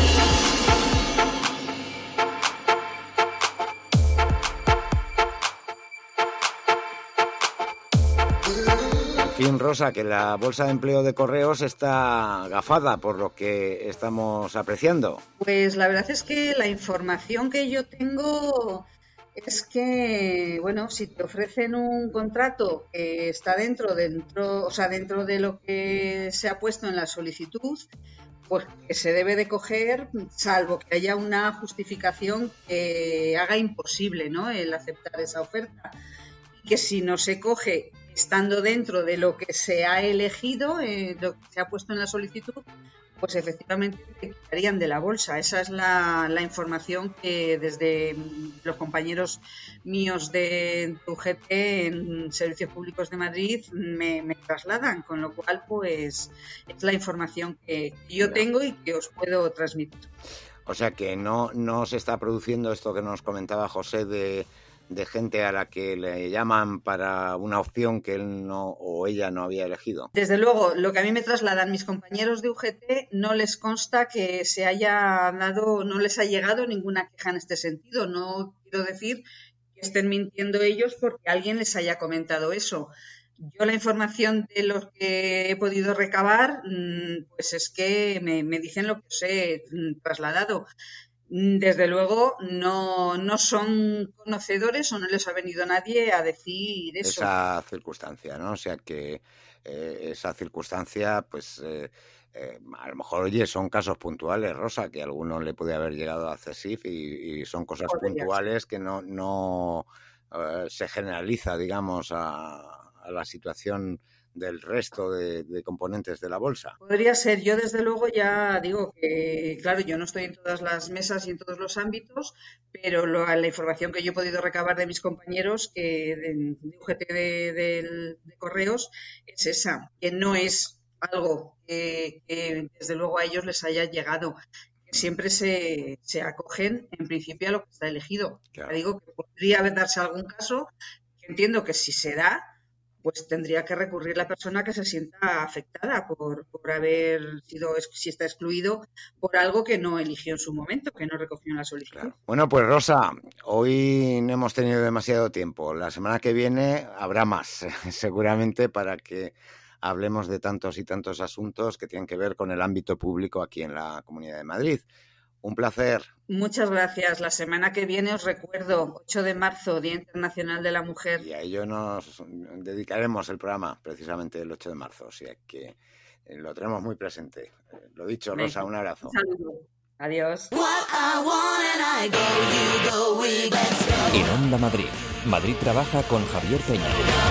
En fin, Rosa, que la bolsa de empleo de Correos está gafada por lo que estamos apreciando. Pues la verdad es que la información que yo tengo es que, bueno, si te ofrecen un contrato que está dentro, dentro, o sea, dentro de lo que se ha puesto en la solicitud, pues que se debe de coger, salvo que haya una justificación que haga imposible, ¿no?, el aceptar esa oferta. Y que si no se coge estando dentro de lo que se ha elegido, eh, lo que se ha puesto en la solicitud, pues efectivamente te quitarían de la bolsa. Esa es la, la información que desde los compañeros míos de U G T en Servicios Públicos de Madrid me, me trasladan, con lo cual pues es la información que yo tengo y que os puedo transmitir. O sea que no, no se está produciendo esto que nos comentaba José de... de gente a la que le llaman para una opción que él no o ella no había elegido. Desde luego, lo que a mí me trasladan mis compañeros de U G T no les consta que se haya dado, no les ha llegado ninguna queja en este sentido. No quiero decir que estén mintiendo ellos porque alguien les haya comentado eso. Yo la información de los que he podido recabar, pues es que me, me dicen lo que os he trasladado. Desde luego no, no son conocedores o no les ha venido nadie a decir eso. Esa circunstancia, ¿no? O sea que eh, esa circunstancia, pues eh, eh, a lo mejor, oye, son casos puntuales, Rosa, que a alguno le puede haber llegado a CESIF y, y son cosas Podría puntuales ser. que no, no eh, se generaliza, digamos, a, a la situación del resto de, de componentes de la bolsa. Podría ser. Yo desde luego ya digo que, claro, yo no estoy en todas las mesas y en todos los ámbitos, pero lo, la información que yo he podido recabar de mis compañeros que de, de U G T de, de, de Correos es esa, que no es algo que, que desde luego a ellos les haya llegado. Que siempre se, se acogen en principio a lo que está elegido. Claro. Ya digo que podría darse algún caso que entiendo que si se da, pues tendría que recurrir la persona que se sienta afectada por, por haber sido, si está excluido por algo que no eligió en su momento, que no recogió en la solicitud. Claro. Bueno, pues Rosa, hoy no hemos tenido demasiado tiempo. La semana que viene habrá más, seguramente, para que hablemos de tantos y tantos asuntos que tienen que ver con el ámbito público aquí en la Comunidad de Madrid. Un placer. Muchas gracias. La semana que viene os recuerdo, ocho de marzo, Día Internacional de la Mujer. Y a ello nos dedicaremos el programa, precisamente el ocho de marzo. O sea que lo tenemos muy presente. Lo dicho, Rosa, Venga. Un abrazo. Un saludo. Adiós. En Onda Madrid, Madrid trabaja con Javier Peña.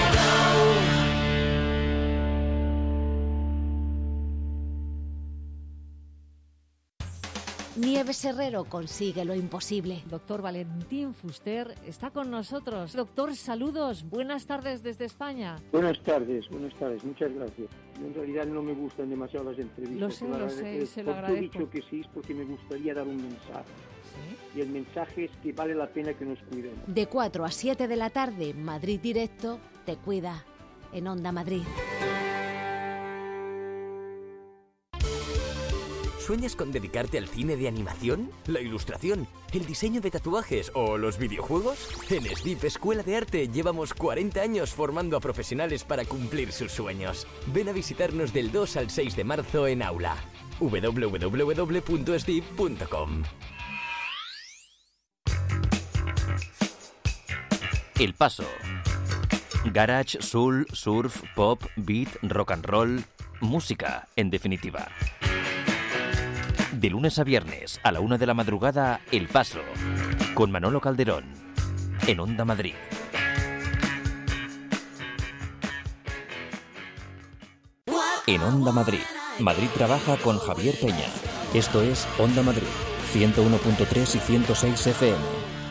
Nieves Herrero consigue lo imposible. Doctor Valentín Fuster está con nosotros. Doctor, saludos. Buenas tardes desde España. Buenas tardes, buenas tardes. Muchas gracias. En realidad no me gustan demasiado las entrevistas. Lo sé, lo sé, se lo agradezco. He dicho que sí es porque me gustaría dar un mensaje. ¿Sí? Y el mensaje es que vale la pena que nos cuidemos. De cuatro a siete de la tarde, Madrid Directo te cuida. En Onda Madrid. ¿Sueñas con dedicarte al cine de animación, la ilustración, el diseño de tatuajes o los videojuegos? En S D I P Escuela de Arte llevamos cuarenta años formando a profesionales para cumplir sus sueños. Ven a visitarnos del dos al seis de marzo en Aula. doble u doble u doble u punto s d i p punto com. El Paso. Garage, soul, surf, pop, beat, rock and roll, música, en definitiva. De lunes a viernes, a la una de la madrugada, El Paso, con Manolo Calderón, en Onda Madrid. En Onda Madrid, Madrid trabaja con Javier Peña. Esto es Onda Madrid, ciento uno punto tres y ciento seis F M.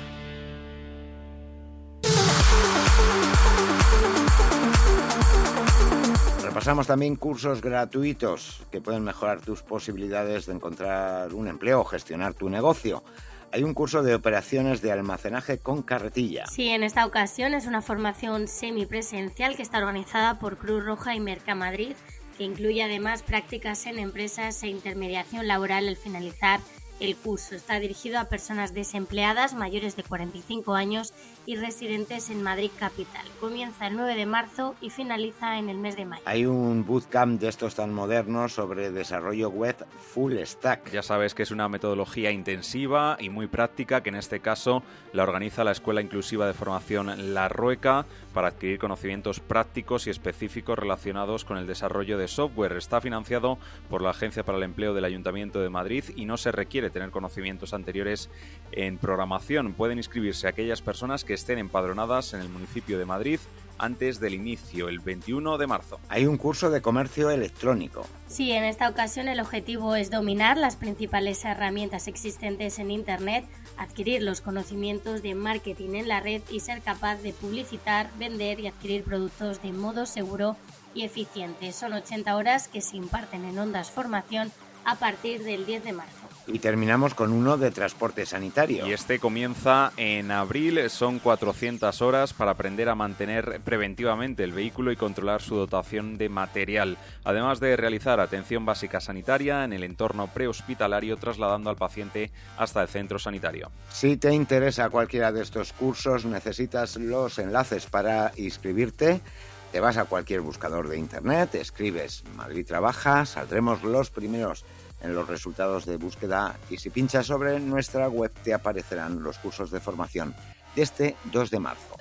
Repasamos también cursos gratuitos que pueden mejorar tus posibilidades de encontrar un empleo o gestionar tu negocio. Hay un curso de operaciones de almacenaje con carretilla. Sí, en esta ocasión es una formación semipresencial que está organizada por Cruz Roja y Mercamadrid, que incluye además prácticas en empresas e intermediación laboral al finalizar el curso. Está dirigido a personas desempleadas mayores de cuarenta y cinco años y residentes en Madrid capital. Comienza el nueve de marzo y finaliza en el mes de mayo. Hay un bootcamp de estos tan modernos sobre desarrollo web full stack. Ya sabes que es una metodología intensiva y muy práctica que en este caso la organiza la Escuela Inclusiva de Formación La Rueca para adquirir conocimientos prácticos y específicos relacionados con el desarrollo de software. Está financiado por la Agencia para el Empleo del Ayuntamiento de Madrid y no se requiere tener conocimientos anteriores en programación. Pueden inscribirse aquellas personas que estén empadronadas en el municipio de Madrid antes del inicio, el veintiuno de marzo. Hay un curso de comercio electrónico. Sí, en esta ocasión el objetivo es dominar las principales herramientas existentes en Internet, adquirir los conocimientos de marketing en la red y ser capaz de publicitar, vender y adquirir productos de modo seguro y eficiente. Son ochenta horas que se imparten en Ondas Formación a partir del diez de marzo. Y terminamos con uno de transporte sanitario. Y este comienza en abril, son cuatrocientas horas para aprender a mantener preventivamente el vehículo y controlar su dotación de material, además de realizar atención básica sanitaria en el entorno prehospitalario, trasladando al paciente hasta el centro sanitario. Si te interesa cualquiera de estos cursos, necesitas los enlaces para inscribirte. Te vas a cualquier buscador de internet, escribes Madrid Trabaja, saldremos los primeros en los resultados de búsqueda y si pinchas sobre nuestra web te aparecerán los cursos de formación de este dos de marzo.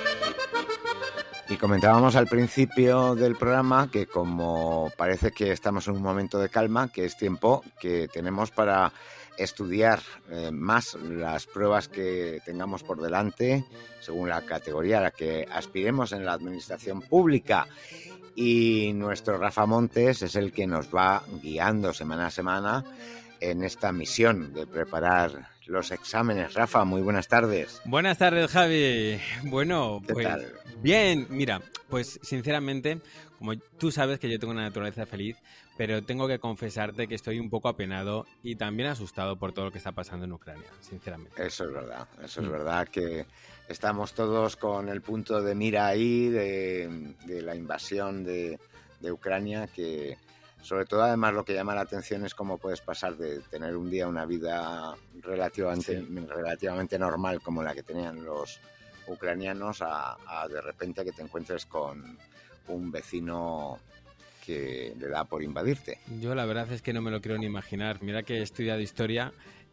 Y comentábamos al principio del programa que como parece que estamos en un momento de calma, que es tiempo que tenemos para estudiar eh, más las pruebas que tengamos por delante según la categoría a la que aspiremos en la administración pública. Y nuestro Rafa Montes es el que nos va guiando semana a semana en esta misión de preparar los exámenes. Rafa, muy buenas tardes. Buenas tardes, Javi. Bueno, ¿Qué pues tal? Bien, mira, pues sinceramente, como tú sabes que yo tengo una naturaleza feliz, pero tengo que confesarte que estoy un poco apenado y también asustado por todo lo que está pasando en Ucrania, sinceramente. Eso es verdad, eso Mm. es verdad que estamos todos con el punto de mira ahí de, de la invasión de, de Ucrania, que sobre todo además lo que llama la atención es cómo puedes pasar de tener un día una vida relativamente, Sí. relativamente normal como la que tenían los ucranianos a, a de repente que te encuentres con un vecino que le da por invadirte. Yo la verdad es que no me lo quiero ni imaginar. Mira que he estudiado historia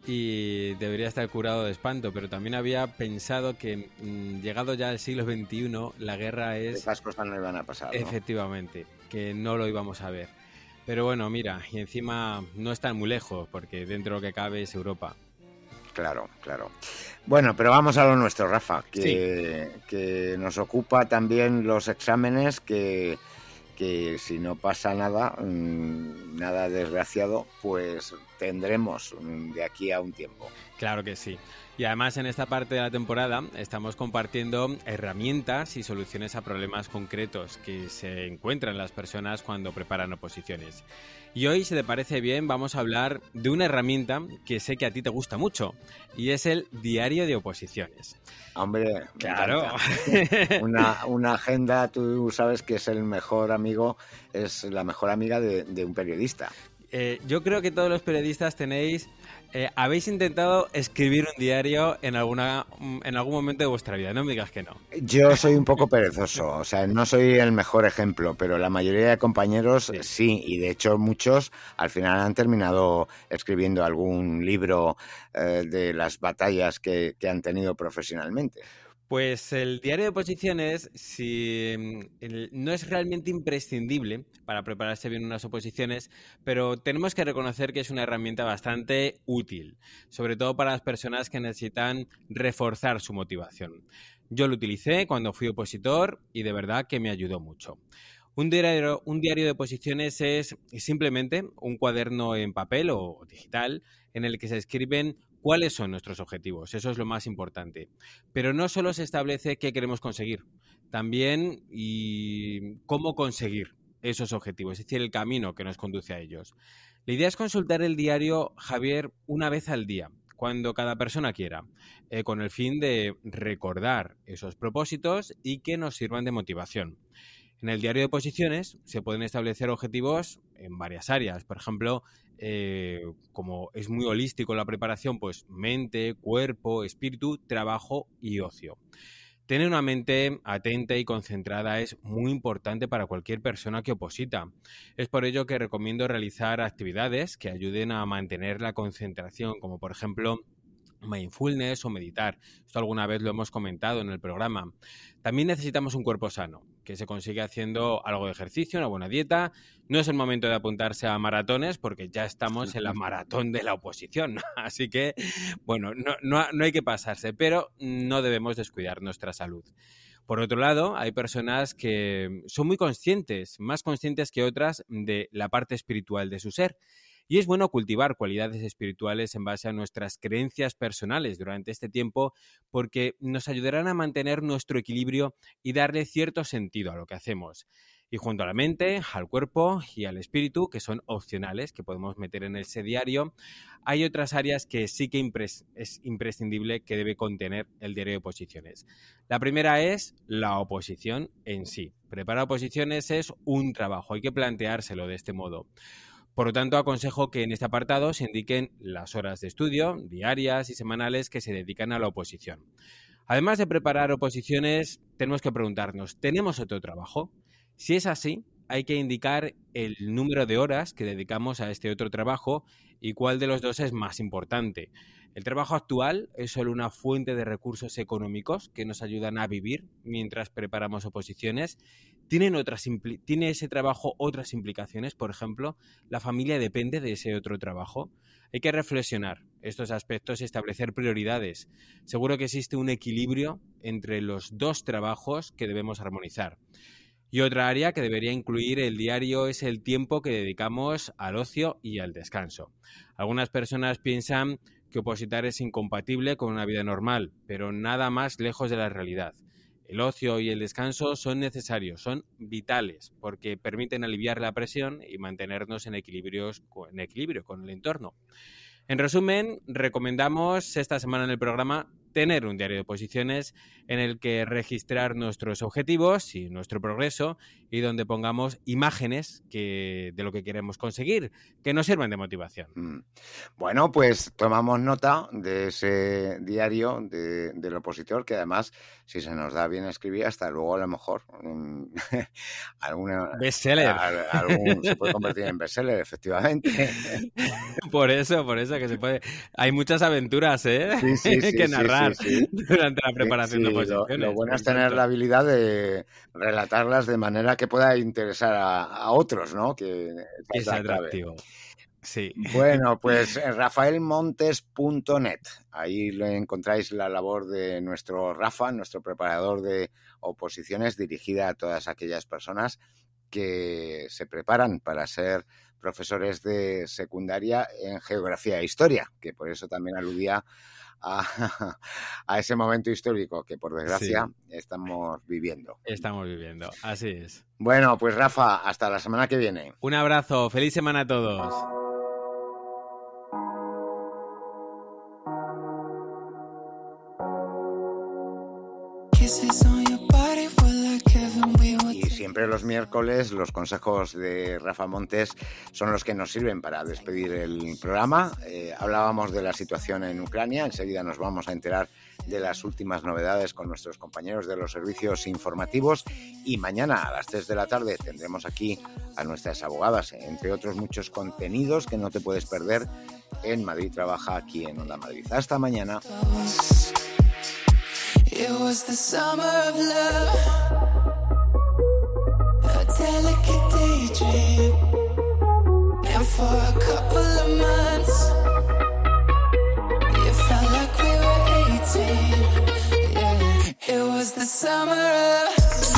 y debería estar curado de espanto, pero también había pensado que mm, llegado ya al siglo veintiuno la guerra es... Esas cosas no iban a pasar, ¿no? Efectivamente, que no lo íbamos a ver. Pero bueno, mira, y encima no están muy lejos, porque dentro de lo que cabe es Europa. Claro, claro. Bueno, pero vamos a lo nuestro, Rafa, que, Sí. que nos ocupa también los exámenes, que, que si no pasa nada, mmm, nada desgraciado, pues tendremos mmm, de aquí a un tiempo. Claro que sí. Y además en esta parte de la temporada estamos compartiendo herramientas y soluciones a problemas concretos que se encuentran las personas cuando preparan oposiciones. Y hoy, si te parece bien, vamos a hablar de una herramienta que sé que a ti te gusta mucho y es el diario de oposiciones. Hombre, me Claro. encanta. Una, una agenda, tú sabes que es el mejor amigo, es la mejor amiga de, de un periodista. eh, yo creo que todos los periodistas tenéis... Eh, habéis intentado escribir un diario en alguna en algún momento de vuestra vida, no me digas que no. Yo soy un poco perezoso, o sea, no soy el mejor ejemplo, pero la mayoría de compañeros sí, sí y de hecho muchos al final han terminado escribiendo algún libro eh, de las batallas que, que han tenido profesionalmente. Pues el diario de posiciones, si el, no es realmente imprescindible para prepararse bien unas oposiciones, pero tenemos que reconocer que es una herramienta bastante útil, sobre todo para las personas que necesitan reforzar su motivación. Yo lo utilicé cuando fui opositor y de verdad que me ayudó mucho. Un diario, un diario de posiciones es simplemente un cuaderno en papel o digital en el que se escriben cuáles son nuestros objetivos. Eso es lo más importante. Pero no solo se establece qué queremos conseguir, también y cómo conseguir esos objetivos, es decir, el camino que nos conduce a ellos. La idea es consultar el diario, Javier, una vez al día, cuando cada persona quiera, eh, con el fin de recordar esos propósitos y que nos sirvan de motivación. En el diario de posiciones se pueden establecer objetivos en varias áreas. Por ejemplo, eh, como es muy holístico la preparación, pues mente, cuerpo, espíritu, trabajo y ocio. Tener una mente atenta y concentrada es muy importante para cualquier persona que oposita. Es por ello que recomiendo realizar actividades que ayuden a mantener la concentración, como por ejemplo mindfulness o meditar. Esto alguna vez lo hemos comentado en el programa. También necesitamos un cuerpo sano, que se consigue haciendo algo de ejercicio, una buena dieta. No es el momento de apuntarse a maratones porque ya estamos en la maratón de la oposición. Así que, bueno, no, no, no hay que pasarse, pero no debemos descuidar nuestra salud. Por otro lado, hay personas que son muy conscientes, más conscientes que otras, de la parte espiritual de su ser. Y es bueno cultivar cualidades espirituales en base a nuestras creencias personales durante este tiempo porque nos ayudarán a mantener nuestro equilibrio y darle cierto sentido a lo que hacemos. Y junto a la mente, al cuerpo y al espíritu, que son opcionales, que podemos meter en ese diario, hay otras áreas que sí que impres- es imprescindible que debe contener el diario de posiciones. La primera es la oposición en sí. Preparar oposiciones es un trabajo, hay que planteárselo de este modo. Por lo tanto, aconsejo que en este apartado se indiquen las horas de estudio, diarias y semanales que se dedican a la oposición. Además de preparar oposiciones, tenemos que preguntarnos, ¿tenemos otro trabajo? Si es así, hay que indicar el número de horas que dedicamos a este otro trabajo y cuál de los dos es más importante. El trabajo actual es solo una fuente de recursos económicos que nos ayudan a vivir mientras preparamos oposiciones. ¿Tienen otras impli- ¿Tiene ese trabajo otras implicaciones? Por ejemplo, ¿la familia depende de ese otro trabajo? Hay que reflexionar estos aspectos y establecer prioridades. Seguro que existe un equilibrio entre los dos trabajos que debemos armonizar. Y otra área que debería incluir el diario es el tiempo que dedicamos al ocio y al descanso. Algunas personas piensan que opositar es incompatible con una vida normal, pero nada más lejos de la realidad. El ocio y el descanso son necesarios, son vitales, porque permiten aliviar la presión y mantenernos en, equilibrios, en equilibrio con el entorno. En resumen, recomendamos esta semana en el programa tener un diario de posiciones en el que registrar nuestros objetivos y nuestro progreso y donde pongamos imágenes que, de lo que queremos conseguir, que nos sirvan de motivación. Mm. Bueno, pues tomamos nota de ese diario de, del opositor, que además, si se nos da bien escribir, hasta luego a lo mejor um, alguna bestseller. A, algún, se puede convertir en bestseller, efectivamente. Por eso, por eso que se puede. Hay muchas aventuras, ¿eh? Sí, sí, sí, que narrar sí, sí, sí. durante la preparación sí, de oposiciones. Lo, lo bueno es tener la habilidad de relatarlas de manera que pueda interesar a, a otros, ¿no? Que es atractivo. Sí. Bueno, pues rafael montes punto net. Ahí le encontráis la labor de nuestro Rafa, nuestro preparador de oposiciones, dirigida a todas aquellas personas que se preparan para ser profesores de secundaria en geografía e historia, que por eso también aludía a, a ese momento histórico que, por desgracia, sí, estamos viviendo. Estamos viviendo, así es. Bueno, pues Rafa, hasta la semana que viene. Un abrazo, feliz semana a todos. siempre los miércoles los consejos de Rafa Montes son los que nos sirven para despedir el programa. Eh, hablábamos de la situación en Ucrania, enseguida nos vamos a enterar de las últimas novedades con nuestros compañeros de los servicios informativos y mañana a las tres de la tarde tendremos aquí a nuestras abogadas, entre otros muchos contenidos que no te puedes perder en Madrid Trabaja, aquí en Onda Madrid. Hasta mañana. It was the summer of love, a delicate daydream, and for a couple of months, it felt like we were eighteen, yeah. It was the summer of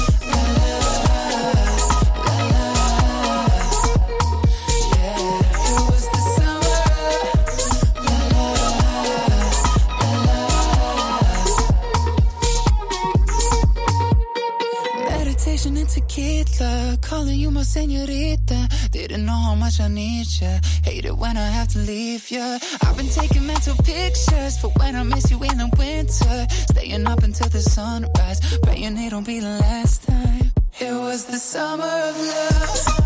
into tequila, calling you my señorita. Didn't know how much I need ya. Hate it when I have to leave ya. I've been taking mental pictures for when I miss you in the winter. Staying up until the sunrise, praying it'll be the last time. It was the summer of love.